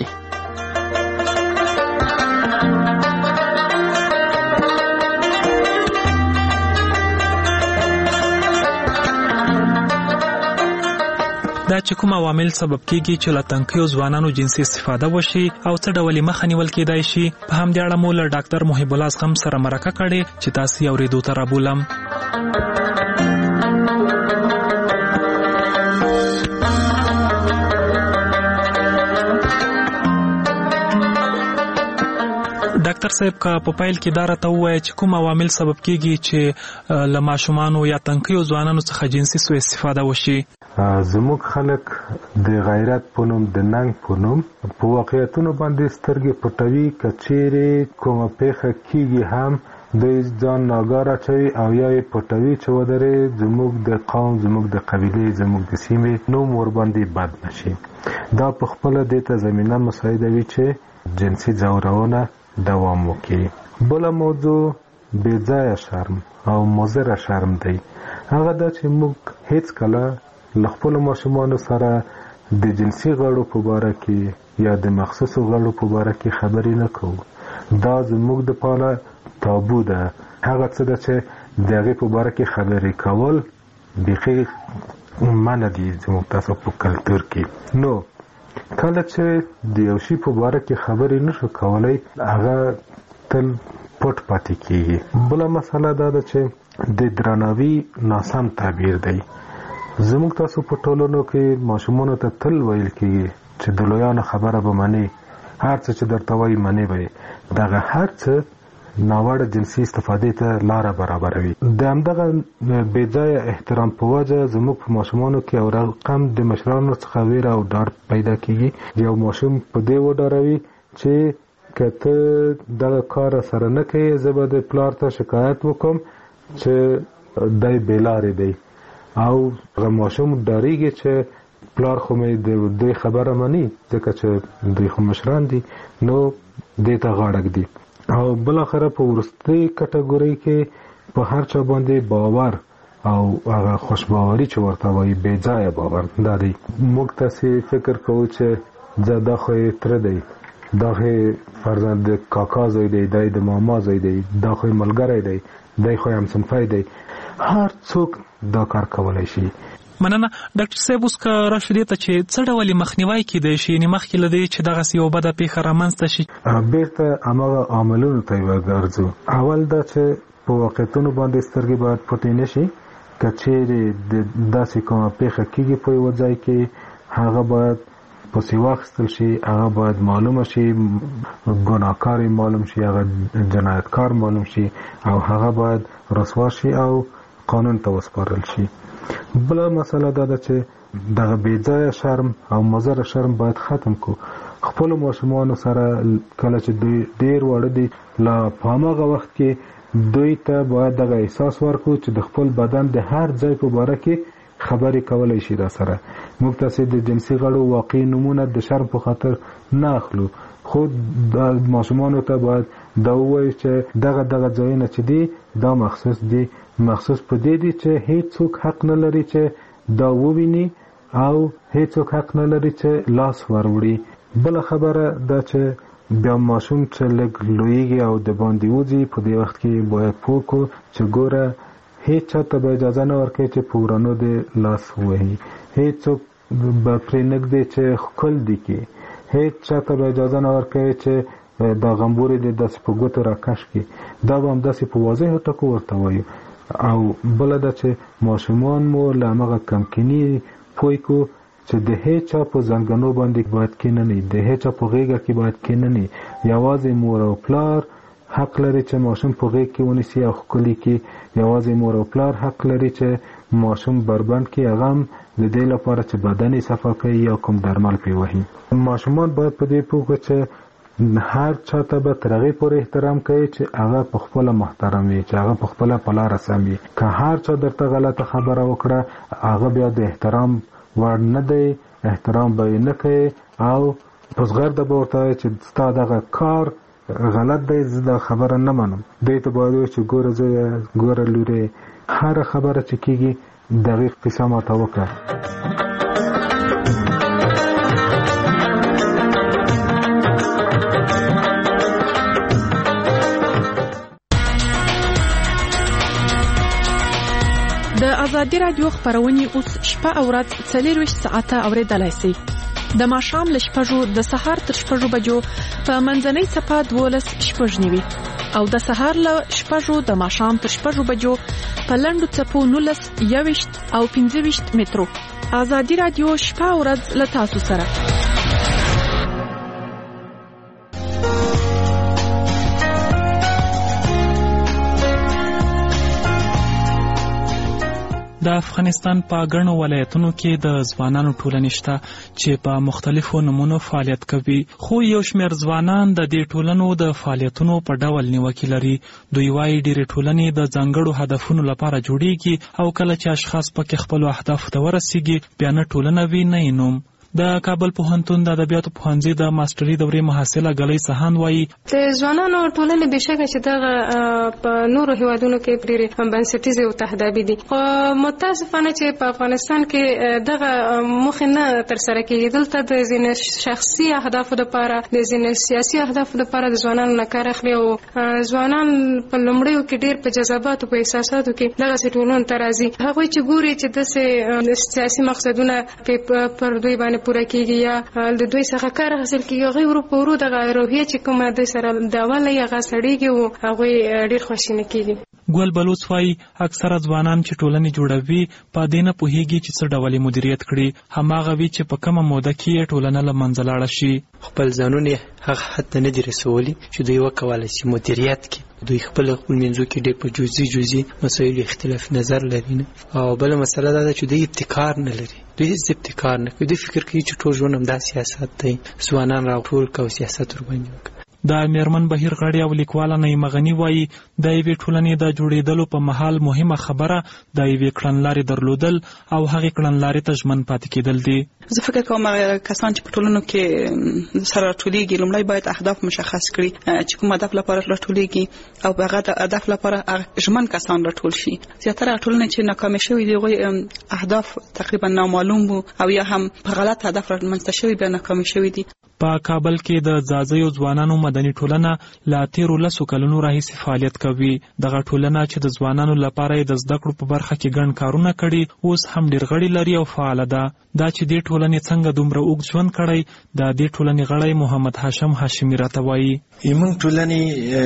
دا چې کوم عوامل سبب کیږي چې له تنکیو ځوانانو جنسي استفاده وشي او څه ډول مخه نیول کېدای شي په همدې اړه مو له ډاکټر محب الله زغم سره مرکه کړې چې تاسو یې اورېدو ته رابولم. ډاکټر صاحب کا په پایل کې دا راته ووایي چې کوم عوامل سبب کیږي چې له ماشومانو یا تنکیو ځوانانو څخه جنسي سوء استفاده وشي. زموږ خلک د غیرت په نوم د ننګ په نوم په واقعیتونو باندې سترګې پټوي که چیرې کومه پیښه کیږي هم دوی ځان ناګاره اچوي او یا یې پټوي چې ودرې زموږ د قوم زموږ د قبیلې زموږ د سیمې نوم ورباندې بد نشي. دا په خپله دې ته زمینه مساعدوي چې جنسي ځورونه دوام وکړي. بله موضوع بې ځایه شرم او مضره شرم دی. هغه دا چې موږ هیڅ کله له خپلو ماشومانو سره د جنسي غړو په باره کې یا د مخصوصو غړو په باره کې خبرې نه کوو. دا زموږ دپاره تابو ده. هغه څه ده چې د هغې په باره کې خبرې کول بیخي منع دي زموږ تاسو په کلتور کې. نو کله چې د یو شي په باره کې خبرې نشو کولی هغه تل پټ پاتې کېږي. بله مسله دا ده چې د درناوي ناسم تعبیر دی. زموږ تاسو په ټولنو کې ماشومانو ته تل ویل کېږي چې د لویانو خبره به منې، هر څه چې درته وایي منې به یې. دغه هر څه ناوړه جنسي استفادې ته لاره برابروي. د همدغه بې ځایه احترام په وجه زموږ په ماشومانو کې یو رقم د مشرانو څخه ویره او ډار پیدا کېږي. یو ماشوم په دې وډاروي چې که ته دغه کار سره نه کوې زه به د پلار ته شکایت وکړم چې دی بې لارې دی او هغه ماشوم ډارېږي چې پلار خو مې د دوی خبره مني ځکه چې دوی خو مشران دي نو دې ته غاړه ږدي. او بالاخره په وروستۍ کټګورۍ کې په هر چا باندې باور او هغه خوشباوري چې ورته وایي بې ځایه باور دا دی. موږ تاسې فکر کوو چې دا خو یې تره دی، دا خو یې فرضاً د کاکا زوی دی، دا د ماما زوی دی، دا خو یې ملګری دی، دی خو یې همصنفی دی. هر څوک دا کار کولی شي. مننه ډاکټر صاحب. اوس که راشو دې ته چې څه ډول مخنیوی کېدای شي یعنې مخکې له دې چې دغسې یو بده پیښه رامنځته شي؟ بېرته هماغه عاملونو ته یې وګرځو. اول دا چې په واقعیتونو باندې سترګې باید پټې نه شي. که چیرې د داسې کومه پیښه کېږي په یوه ځای کې هغه باید پسې واخیستل شي، هغه باید معلومه شي، ګناهکار معلوم شي، هغه جنایتکار معلوم شي او هغه باید رسوا شي او قانون ته وسپارل شي. بله مسله دا ده چې دغه بې ځایه شرم او مضره شرم باید ختم کو. خپلو ماشومانو سره کله چې دوی ډېر واړه دي لا په هماغه وخت کې دوی ته باید دغه احساس ورکړو چې د خپل بدن د هر ځای په باره کې خبرې کولی شي. را سره موږ تاسې د جنسي غړو واقعي نومونه د شرم په خاطر نه اخلو، خو د ماشومانو ته باید دا ووایو چې دغه ځایونه چې دي دا مخصوص دي، مخصوص په دې دي چې هیڅ څوک حق نه لري چې دا وویني او هیڅ څوک حق نه لري چې لاس وروړي. بله خبره دا چې بیا ماشوم چې لږ لویږي او د باندې وځي په دې وخت کې باید پوه کړو چې ګوره هیڅ چا ته به اجازه نه ورکوي چې په ورانو دې لاس ووهي، هیڅ څوک به پرې نه ږدي چې ښکل دې کړي، هیڅ چاته به اجازه نه ورکوي چې دا غمبورې د داسې په ګوتو راکش کړي. دا به همداسې په واضحو ټکو ورته وایو. او بله ده چې ماشومان مو له همغه کمکیني پوی کو چې د هیچا په زنګنو باندې باید کېنني، د هیچا په غېږه کې باید کېنني. یوازې مور او پلار حق لري چې ماشوم په غېږ کې ونیسي او ښکلي کړي. یوازې مور او پلار حق لري چې ماشوم بربند کړي، هغه هم د دې لپاره چې بدن یې صفا کوي یا کوم درمل پرې وهي. ماشومان باید په دې پوه کړي چې هر چاته به تر هغې پورې احترام کوي چې هغه په خپله محترم وي، چې هغه په خپله په لاره سم وي. که هر چا درته غلطه خبره وکړه هغه بیا د احترام وړ نه دی، احترام به یې نه کوي او په زغرده به ورته وایي چې ستا دغه کار غلط دی، زه دا خبره نه منم. دوی ته باید وایي چې ګوره زویه، ګوره لورې، هره خبره چې کېږي دقیق قصه ماته وکړه. د ازادي رادیو خبرونه اوس شپه او ورځ 24 ساعته اوریدلای شئ. د ماښام له 6 د سهار تر 6 بجو په منځنۍ صفه 12 شپږ نیوي او د سهار له 6 د ماښام تر 6 بجو په لنډو څپو 19 21 او 25 مترو. ازادي رادیو شپه او ورځ له تاسو سره. د افغانستان په ګڼو ولایتونو کې د ځوانانو ټولنې شته چې په مختلفو نمونو فعالیت کوي، خو یو شمېر ځوانان د دې ټولنو د فعالیتونو په ډول نیوکې لري. دوی وایي ډېرې ټولنې د ځانګړو هدفونو لپاره جوړیږي او کله چې اشخاص پکې خپلو اهدافو ته ورسیږي بیا نه ټولنه وي نه یې نوم. د کابل پوهنتون د ادبیاتو پوهنځي د ماستري دورې محصله ګلۍ سهان وایي د ځوانانو ټولنې بشکه چې دغه په نورو هیوادونو کې ډېرې بنسټیزې او تهدابي دي، خو متاسفانه چې په افغانستان کې دغه موخې نه ترسره کېږي. دلته د ځینې شخصي اهدافو لپاره، د ځینې سیاسي اهدافو لپاره د ځوانانو نه کار اخلي او ځوانان په لومړیو کې ډېر په جذباتو په احساساتو کې دغسې ټولنو ته راځي. هغوی چې ګوري چې داسې سیاسي مقصدونه پر دوی باندې پوره کېږي یا د دوی څخه کار حاصل کېږي، هغوی ورو په ورو دغه روحیه چې کومه دوی سره د اوله یې هغه سړېږي او هغوی ډېر خواشینه کېږي. ګل بلوڅ وایي اکثره ځوانان چې ټولنې جوړوي په دې نه پوهېږي چې څه ډول یې مدیریت کړي، هماغه وي چې په کومه موده کې یې ټولنه له منځه لاړه شي. خپل ځانونه هغه حد ته نه دي رسولي چې دوی وکولی شي مدیریت کړي. دوی خپل منځو کې ډېر په جزئي مسایلو اختلاف نظر لري نه. او بله مسله دا ده چې دوی ابتکار نه لري، دوی هیڅ ابتکار نه کوي. دوی فکر کوي چې ټول ژوند همدا سیاست دی، ځوانان راټول کړه او سیاست ورباندې وکړه. د میرمن بهیر غړی او لیکواله نعیمه غني وایي د یوې ټولنې د جوړېدلو په مهال مهمه خبره د یوې کړنلارې درلودل او هغې کړنلارې ته ژمن پاتې کېدل دي. زه فکر کوم کسان چې په ټولنو کې سره راټولېږي لومړی باید اهداف مشخص کړي چې کوم هدف لپاره راټولېږي او په هغه هدف لپاره ژمن کسان راټول شي. زیاتره ټولنې چې ناکامې شوي دي هغوی اهداف تقریبا نامعلوم وو او یا هم په غلط هدف رامنځته شوي بیا ناکامې شوي دي. په کابل کې د ځاځیو ځوانانو مدني ټولنه له 13 کلونو راهیسې فعالیت کوي. دغه ټولنه چې د ځوانانو لپاره د زده کړو په برخه کې ګڼ کارونه کړي اوس هم ډېر غړي لري او فعاله ده. دا چې دې ټولنې څنګه دومره اوږد ژوند کړی د دې ټولنې غړی محمد هاشم هاشمي راته وایي موږ ټولنې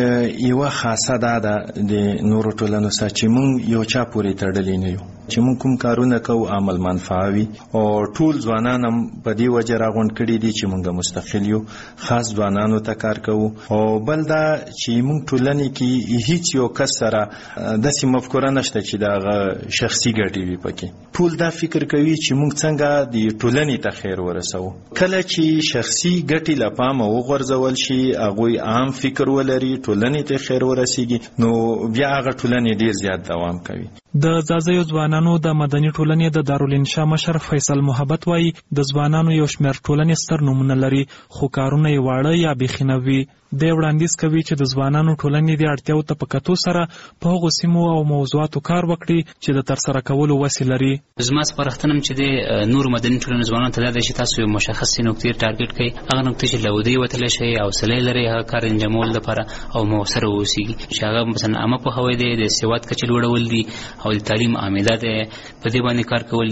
یوه خاصه دا ده د نورو ټولنو سره چې موږ یو چا پورې تړلي نه یو، چې موږ کوم کارونه کوو عمل منفعه وي او ټول ځوانان هم په دې وجه راغونډ کړي دي چې موږ مستقل یو، خاص ځوانانو ته کار کوو. او بل دا چې موږ ټولنې کې هیڅ یو کس سره داسې مفکوره نشته چې دا شخصي ګټې وي پکې. ټول دا فکر کوي چې موږ څنګه د ټولنې ته خیر ورسوو. کله چې شخصي ګټې له پامه وغورځول شي، هغوی عام فکر ولري، ټولنې ته خیر ورسیږي، نو بیا هغه ټولنې ډیر زیات دوام کوي. د ځاځیو ځوانانو د مدني ټولنې د دارالانشا مشر فیصل محبت وایي د ځوانانو یو شمېر ټولنې ستر نومونه لري خو کارونه یې واړه یا بیخي نه وي. دی وړاندیز کوي چې د ځوانانو ټولنې د اړتیاو ته په کتو سره په هغو سیمو او موضوعاتو کار وکړي چې د ترسره کولو وسې لري. زما سپارښتنه چې د نور مدني ټولنې ځوانانو ته دا دی چې تاسو یو مشخصې نقطې ټارګټ کړئ، هغه نقطې چې له ودې وتلی شئ، حوصله لرئ هغه کار انجامولو لپاره او مؤثره واوسیږي، چې هغه مثلا عامه پوهاوی دی، د سواد کچه لوړول دي او د تعلیم عامده دی، په دې باندې کار کول دي.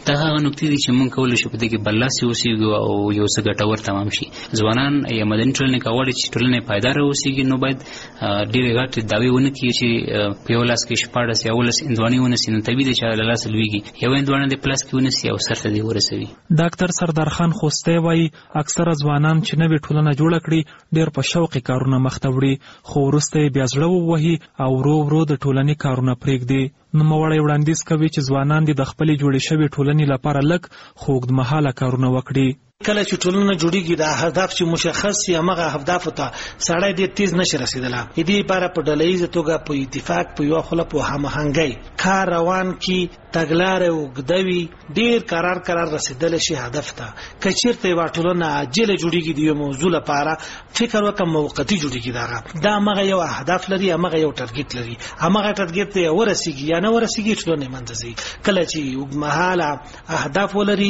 دا هغه نکتې دي چې موږ کولی شو په دې کې برلاسي اوسېږو او یو څه ګټور تمام شي. ځوانان یا مدني ټولنې که غواړي چې ټولنه پایداره اوسېږي نو باید ډېرې غټې دعوې ونه کړي چې په یو لاس کې 14 یا 18 هندواڼې ونیسي، نو طبیعي دی چې له لاسه لوېږي. یو هندواڼه دې په لاس کې ونیسي او سر ته دې ورسوي. ډاکټر سردار خان خوستی وایي اکثره ځوانان چې نوې ټولنه جوړه کړي ډېر په شوقي کارونه مخته وړي، خو وروسته یې بیا زړه ووهي او ورو ورو د ټولنې کارونه پرېږدي. نوموړی وړاندیز کوي چې ځوانان دې د خپلې جوړې شوې ټولنې لپاره لږ خو اوږدمهاله کارونه وکړي. کله چې ټولنه جوړیږي د هدف چې مشخص شي هغه اهداف ته سړی ډېر تیز نشي رسیدلی. دې لپاره په ډلهییزه توګه په اتفاق په یوه خوله په هماهنګۍ کار روان کړي، تګلارې اوږده وي، ډېر قرار رسیدلی شي هدف ته. که چېرته یوه ټولنه عاجله جوړیږي د یو موضوع لپاره فکر وکړه موقتي جوړیږي، دا همغه یو اهداف لري، همغه یو ټارګټ لري، همغه ټارګټ ته ورسیږي یا نه ورسیږي ټولنه منځ ځي. کله چې اوږدمهاله اهداف ولري،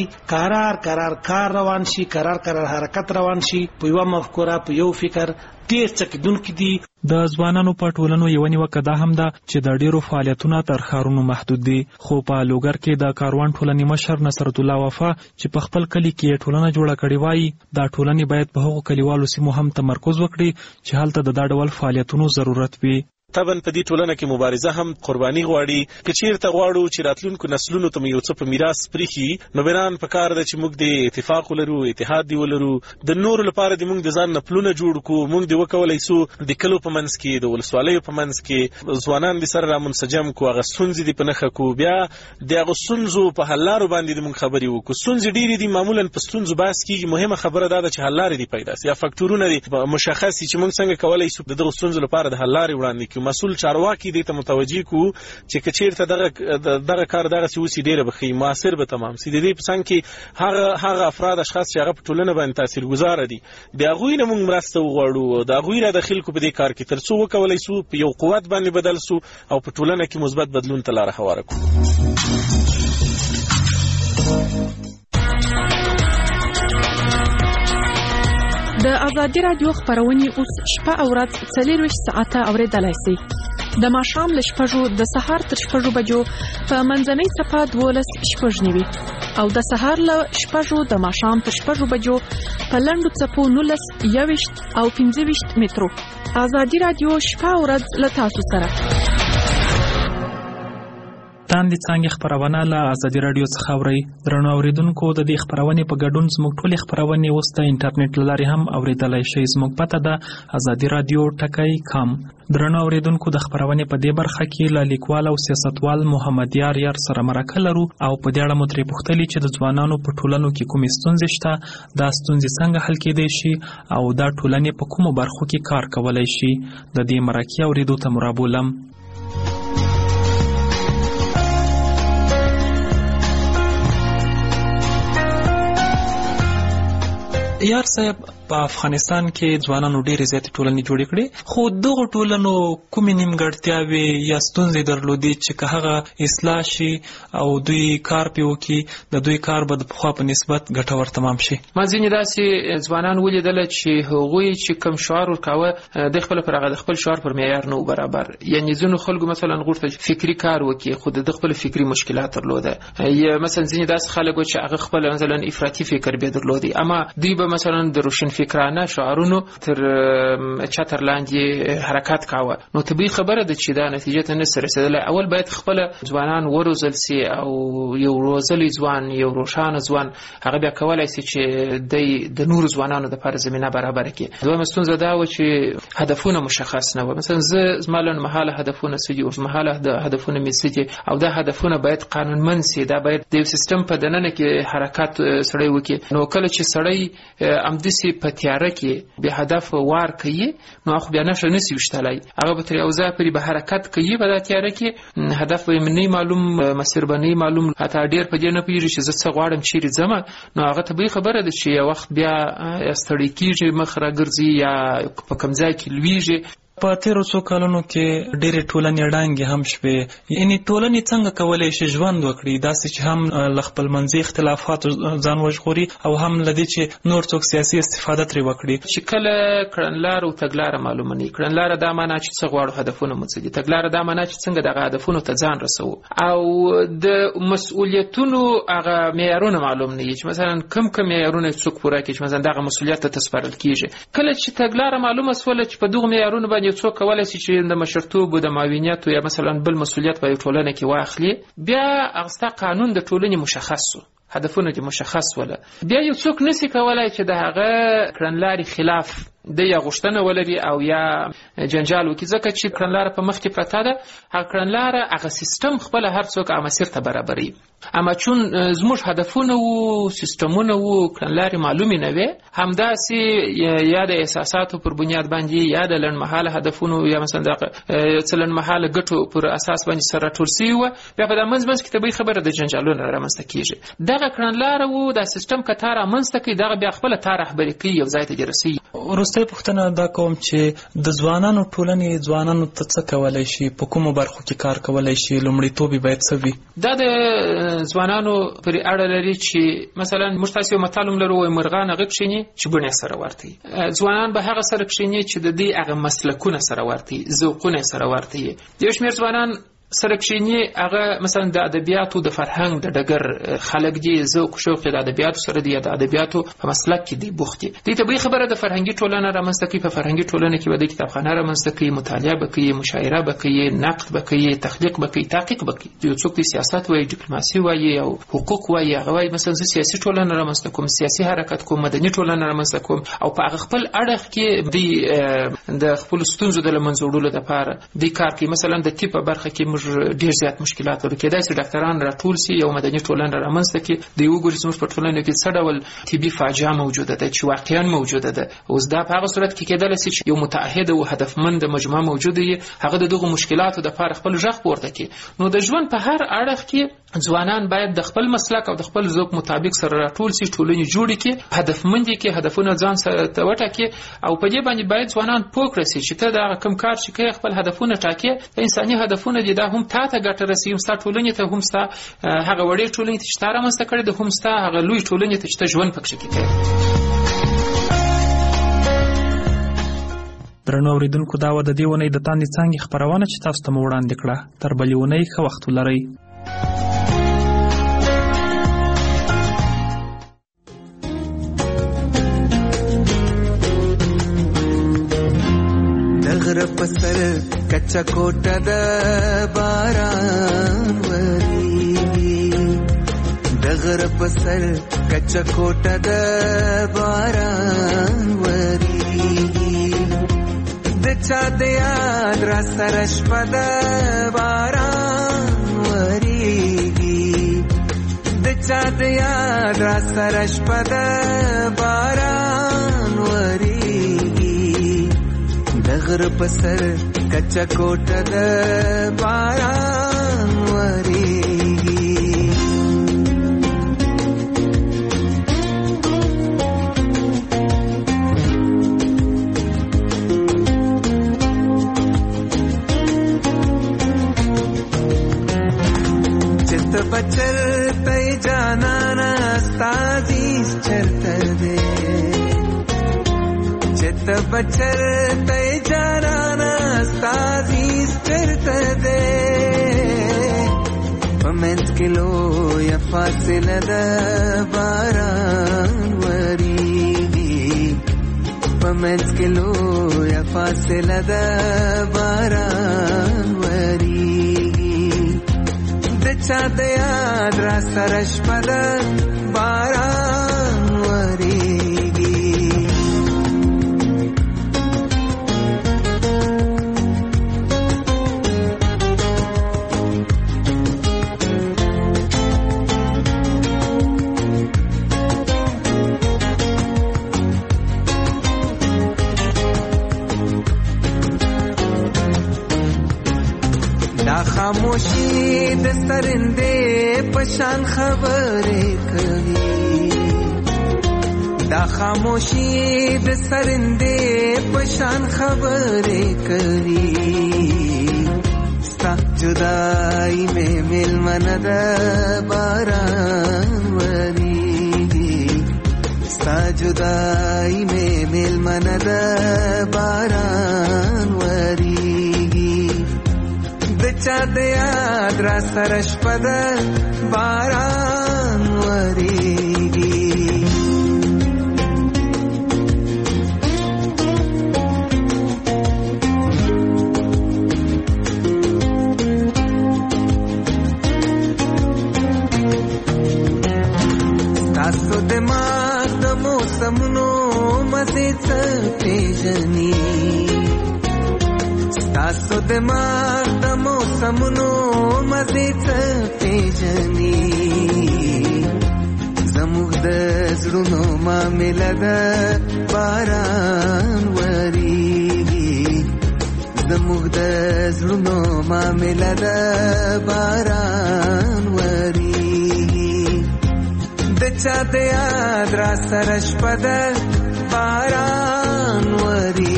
قرار کار روان شي، قرار حرکت روان شي، په یو مفکوره په یو فکر ډېر څه کېدونکي دي. د ځوانانو په ټولنو یوه نیوکه دا هم ده چې د ډېرو فعالیتونه تر ښارونو محدود دي. خو په لوګر کې د کاروان ټولنې مشر نصرت الله وفا چې په خپل کلي کې ټولنه جوړه کړې وایي دا ټولنې باید په هغو کلیوالو سیمو هم تمرکز وکړي چې هلته د دا ډول فعالیتونو ضرورت وي. طبعا په دې ټولنه کې مبارزه هم قرباني غواړي. که چیرته غواړو چې راتلونکو نسلونو ته یو څه په میراث پرېښي، نو بنان په کار ده چې موږ د اتفاق ولرو، اتحاد دی ولرو. د نورو لپاره د موږ د ځان نه پلونه جوړ کړو. موږ د وکولای سو د کلو په منځ کې، د ولسوالیو په منځ کې ځوانان د سره منسجم کو، هغه ستونزې دي په نښه کو، بیا د هغه ستونزو په حل لارو باندې د موږ خبرې وکړو. ستونزې ډېرې دي، معمولا په ستونزو بحث کېږي، مهمه خبره دا ده چې حل لارې دي پیدا سي یا فکټورونه دي مشخص سي چې موږ څنګه کولای سو د دغه ستونزو لپاره د حل لارې وړاندې کړو. مسؤل چارواکي دې ته متوجي کو چې که چیرته دغه کار دغه سی اوسې ډېره به ښه موثر به تمام سي. د دې په څنګ کې هغه افراد اشخاص چې هغه په ټولنه باندې تاثیرګذاره دي، د هغوی نه موږ مرسته وغواړو، د هغوی را داخل کو په دې کار کې، تر څو وکولای سو په یو قوت باندې بدل سو او په ټولنه کې مثبت بدلون ته لاره هواره کړو. د ازادي رادیو خبرونه اوس شپه او ورځ 24 ساعته اوریدلای شئ. د ماښام له 6 د سهار تر 6 بجو په منځنۍ صفه 12:09 او د سهار له 6 د ماښام تر 6 بجو په لنډو صفو 19 او 15 مترو. ازادي رادیو شپه او ورځ له تاسو سره. تاندې څنګه خبرونه له ازادي رادیو څخه اوري. درنو اوریدونکو، د دې خبرونه په ګډون زموږ ټولې خبرونه اوس د انټرنیټ لارې هم اوریدلای شئ. زموږ پته ده azadiradiotakai.com. درنو اوریدونکو، د خبرونه په دې برخه کې له لیکوال او سیاستوال محمد یار سره مرکه لرو او په دې اړه مو ترې پوښتلي چې د ځوانانو په ټولنو کې کومې ستونزې شته، دا ستونزې څنګه حل کېدای شي او دا ټولنې په کومو برخو کې کار کولای شي. د دې مرکې اوریدو ته مرابولم. یار صاحب، په افغانستان کې ځوانانو ډېرې زیاتې ټولنې جوړې کړې، خو دغو ټولنو کومې نیمګړتیاوې یا ستونزې درلودې چې که هغه اصلاح شي او دوی کار پې وکړي، د دوی کار به د پخوا په نسبت ګټور تمام شي. ما ځینې داسې ځوانان ولیدل چې هغوی چې کوم شعار ورکاوه د خپل پر هغه د خپل شعار پر معیار نه برابر. یعنی ځینو خلکو مثلا غوښتل فکری کار وکړي خو د خپل فکری مشکلات درلوده، یا مثلا ځینې داسې خلک چې هغه خپل مثلا افراطي فکر به درلودي، اما دوی به مثلا د روشن فکرانه شعارونو تر چتر لاندې حرکت کاوه. نو طبیعي خبره ده چې دا نتیجه ته نه رسیدله. اول باید خپل ځوانان وروزل سي او یو روزلي ځوان، یو روشانه ځوان هغه بیا کولای شي چې د نور ځوانانو لپاره زمينه برابر کړي. دوه ستونزه دا و چې هدفونه مشخص نه و. مثلا زمالن محاله هدفونه سدي او محاله هدفونه میسدي او دا هدفونه باید قانونمن سي. دا باید د سیستم په دننه کې حرکت سړی وکړي. نو کله چې سړی امدسي په تیاره کې به هدف وار کوي، نو خو بیا نشه نسی وشتلای، هغه به تر اوځه پرې به حرکت کوي، په تیاره کې هدف به منی معلوم، مسیر بنی معلوم، حتی ډیر په دې نه پیږي چې زه څه غواړم چیرې ځم. نو هغه طبیعي خبره ده چې یو وخت بیا ستړی کیږي، مخ را ګرځي یا په کوم ځای کې لویږي. په تیرو څو کلونو کې ډېرې ټولنې ړنګې هم شوې، یعنې ټولنې څنګه کولی شي ژوند وکړي داسې چې هم له خپل منځي اختلافاتو ځان وژغوري او هم له دې چې نور څوک سیاسي استفاده ترې وکړي. چې کله کړنلاره او تګلاره معلومه نه وي، کړنلاره دا معنا چې څه غواړو، هدفونه مو څه دي، تګلاره دا معنا چې څنګه دغه هدفونو ته ځان رسوو، او د مسؤلیتونو هغه معیارونه معلوم نه وي چې مثلا کم معیارونه څوک پوره کړي، چې مثلا دغه مسؤلیت ته تسپارل کیږي. کله چې تګلاره معلومه سوله چې په دغه معیارونو باندې څوک کولای شي چې د مشرتوب او د معاونیت یا مثلا بل مسؤلیت په ټولنه کې واخلي، بیا هغه قانون د ټولنې مشخص شو، هدفونه دې مشخص وله، بیا یو څوک نسی کولای چې د هغه کړنلارې خلاف د یا غوښتنه ولري او یا جنجال وکړي، ځکه چې کړنلاره په مخ کې پرته ده. هغه کړنلاره هغه سیستم خپل هر څوک هغه مسیر ته برابري، اما چون زموږ هدفونه وو، سیستمونه وو، کړنلارې معلومې نه وي، همداسې یا د احساساتو پر بنیاد باندې یا د لنډمهاله هدفونو یا مثلا د لنډمهاله ګټو پر اساس باندې سره راټول شوي وه، بیا په دا منځ کې طبیعي خبره د جنجالونو رامنځته کېږي. دغه کړنلاره وو، دا سیستم که تا رامنځته کړي، دغه بیا خپله تا رهبري کوي، یو ځای ته دې رسوي. وروستۍ پوښتنه دا کوم چې د ځوانانو ټولنې ځوانانو ته څه کولی شي، په کومو برخو کې کار کولی شي، لومړیتوب یې باید څه وي؟ دا د ځوانانو پرې اړه لري چې مثلا موږ تاسې یو متل هم لرو، وایي مرغان هغه کښېني چې بڼې سره ورته وي. ځوانان به هغه سره کښېني چې د دې هغه مسلکونه سره ورته وي، ذوقونه سره ورته وي. یو شمېر ځوانان سره کښېني هغه مثلا د ادبیاتو د فرهنګ د ډګر خلک دي، ذوق شوق د ادبیاتو سره دی، د ادبیاتو په مسلک کې دی بوخت دي. دې طبیعي خبره د فرهنګي ټولنه رامنځته کوي، په فرهنګي ټولنه کې به د کتابخانه رامنځته کوي، مطالعه به کوي، مشاعره به کوي، نقد به کوي، تخلیق به کوي، تحقیق به کوي. یو څوک د سیاست وایي، ډیپلوماسي وایي او حقوق وایي، هغه وایي مثلا زه سیاسي ټولنه رامنځته کوم، سیاسي حرکت کوم، مدني ټولنه رامنځته کوم، او په هغه خپل اړخ کې د خپل ستونزو د له منځه وړلو لپاره دې کار کوي. مثلا د طب په برخه کې موږ ډېر زیات مشکلات لرو، کېدای شي ډاکټران راټول شي، یو مدني ټولنه رامنځته کړي، د یو ګوري زموږ په ټولنه کې څه ډول طبي فاجعه موجوده ده چې واقعا موجوده ده. اوس دا په هغه صورت کې کېدلی شي چې یو متعهد او هدفمند مجموعه موجوده وي، هغه د دغو مشکلاتو دپاره خپل غږ پورته کړي. نو د ژوند په هر اړخ کې ځوانان باید د خپل مسلک او د خپل ذوق مطابق سره راټول شي، ټولنې جوړې کړي، هدفمند کړي، هدفونه ځان سره ته وټاکي، او په دې باندې باید ځوانان پوه کړي چې ته دا کوم کار چې کوې، خپل هدفونه ټاکې، انساني هدفونه دي، دا هم تا ته ګټه رسوي، هم ستا ټولنې ته، هم ستا هغه وړې ټولنې ته چې تا رامنځته کړې ده، هم ستا هغه لوی ټولنې ته چې ته ژوند پکښې کې کوې. درنو اورېدونکو، دا وه د دې اونۍ د تاندې څانګې خپرونه چې تاسو ته مو وړاندې کړه. تر بلې اونۍ ښه وخت ولرئ. غره پسر کچا کوټه د باران وریږي، د غره پسر کچا کوټه د باران وریږي، د چا د یاد را سره شپه د باران وریږي، د چا د یاد را سره شپه د باران وریږي، د غره په سر کچا کوټه د باران وریږي. چت بچل تی جانانا استازیز چرته دے، چت بچل تی جانانا استازیز چرته دے، پمنس کلو یا فاصله د باران وریږي، پمنس کلو یا فاصله د باران وریږي، د چا د یاد را سره شپه د باران وریږي. خاموشی د سترندې پشان خبرې کوي، دا خاموشی د سترندې पशान खबरे करी स्ता जुदाई में मिल मनद बारान वरी स्ता जुदाई में मिल मनद बारान वरी दचा दयाद्रा सरस्पद बारान वरी तासो दिमाग द मौसमनो मजेच पेजनी तासो दिमाग द मौसमनो मजेच पेजनी जमुग द जड़ुनो मामिला द बारान वरी जमुग द जड़ुनो मामिला द बारान वरी दचा दयाद्रा सरस्पद बारान वरी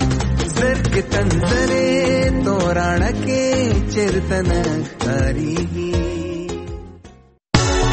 तंजरे तोरण के चिरतन करी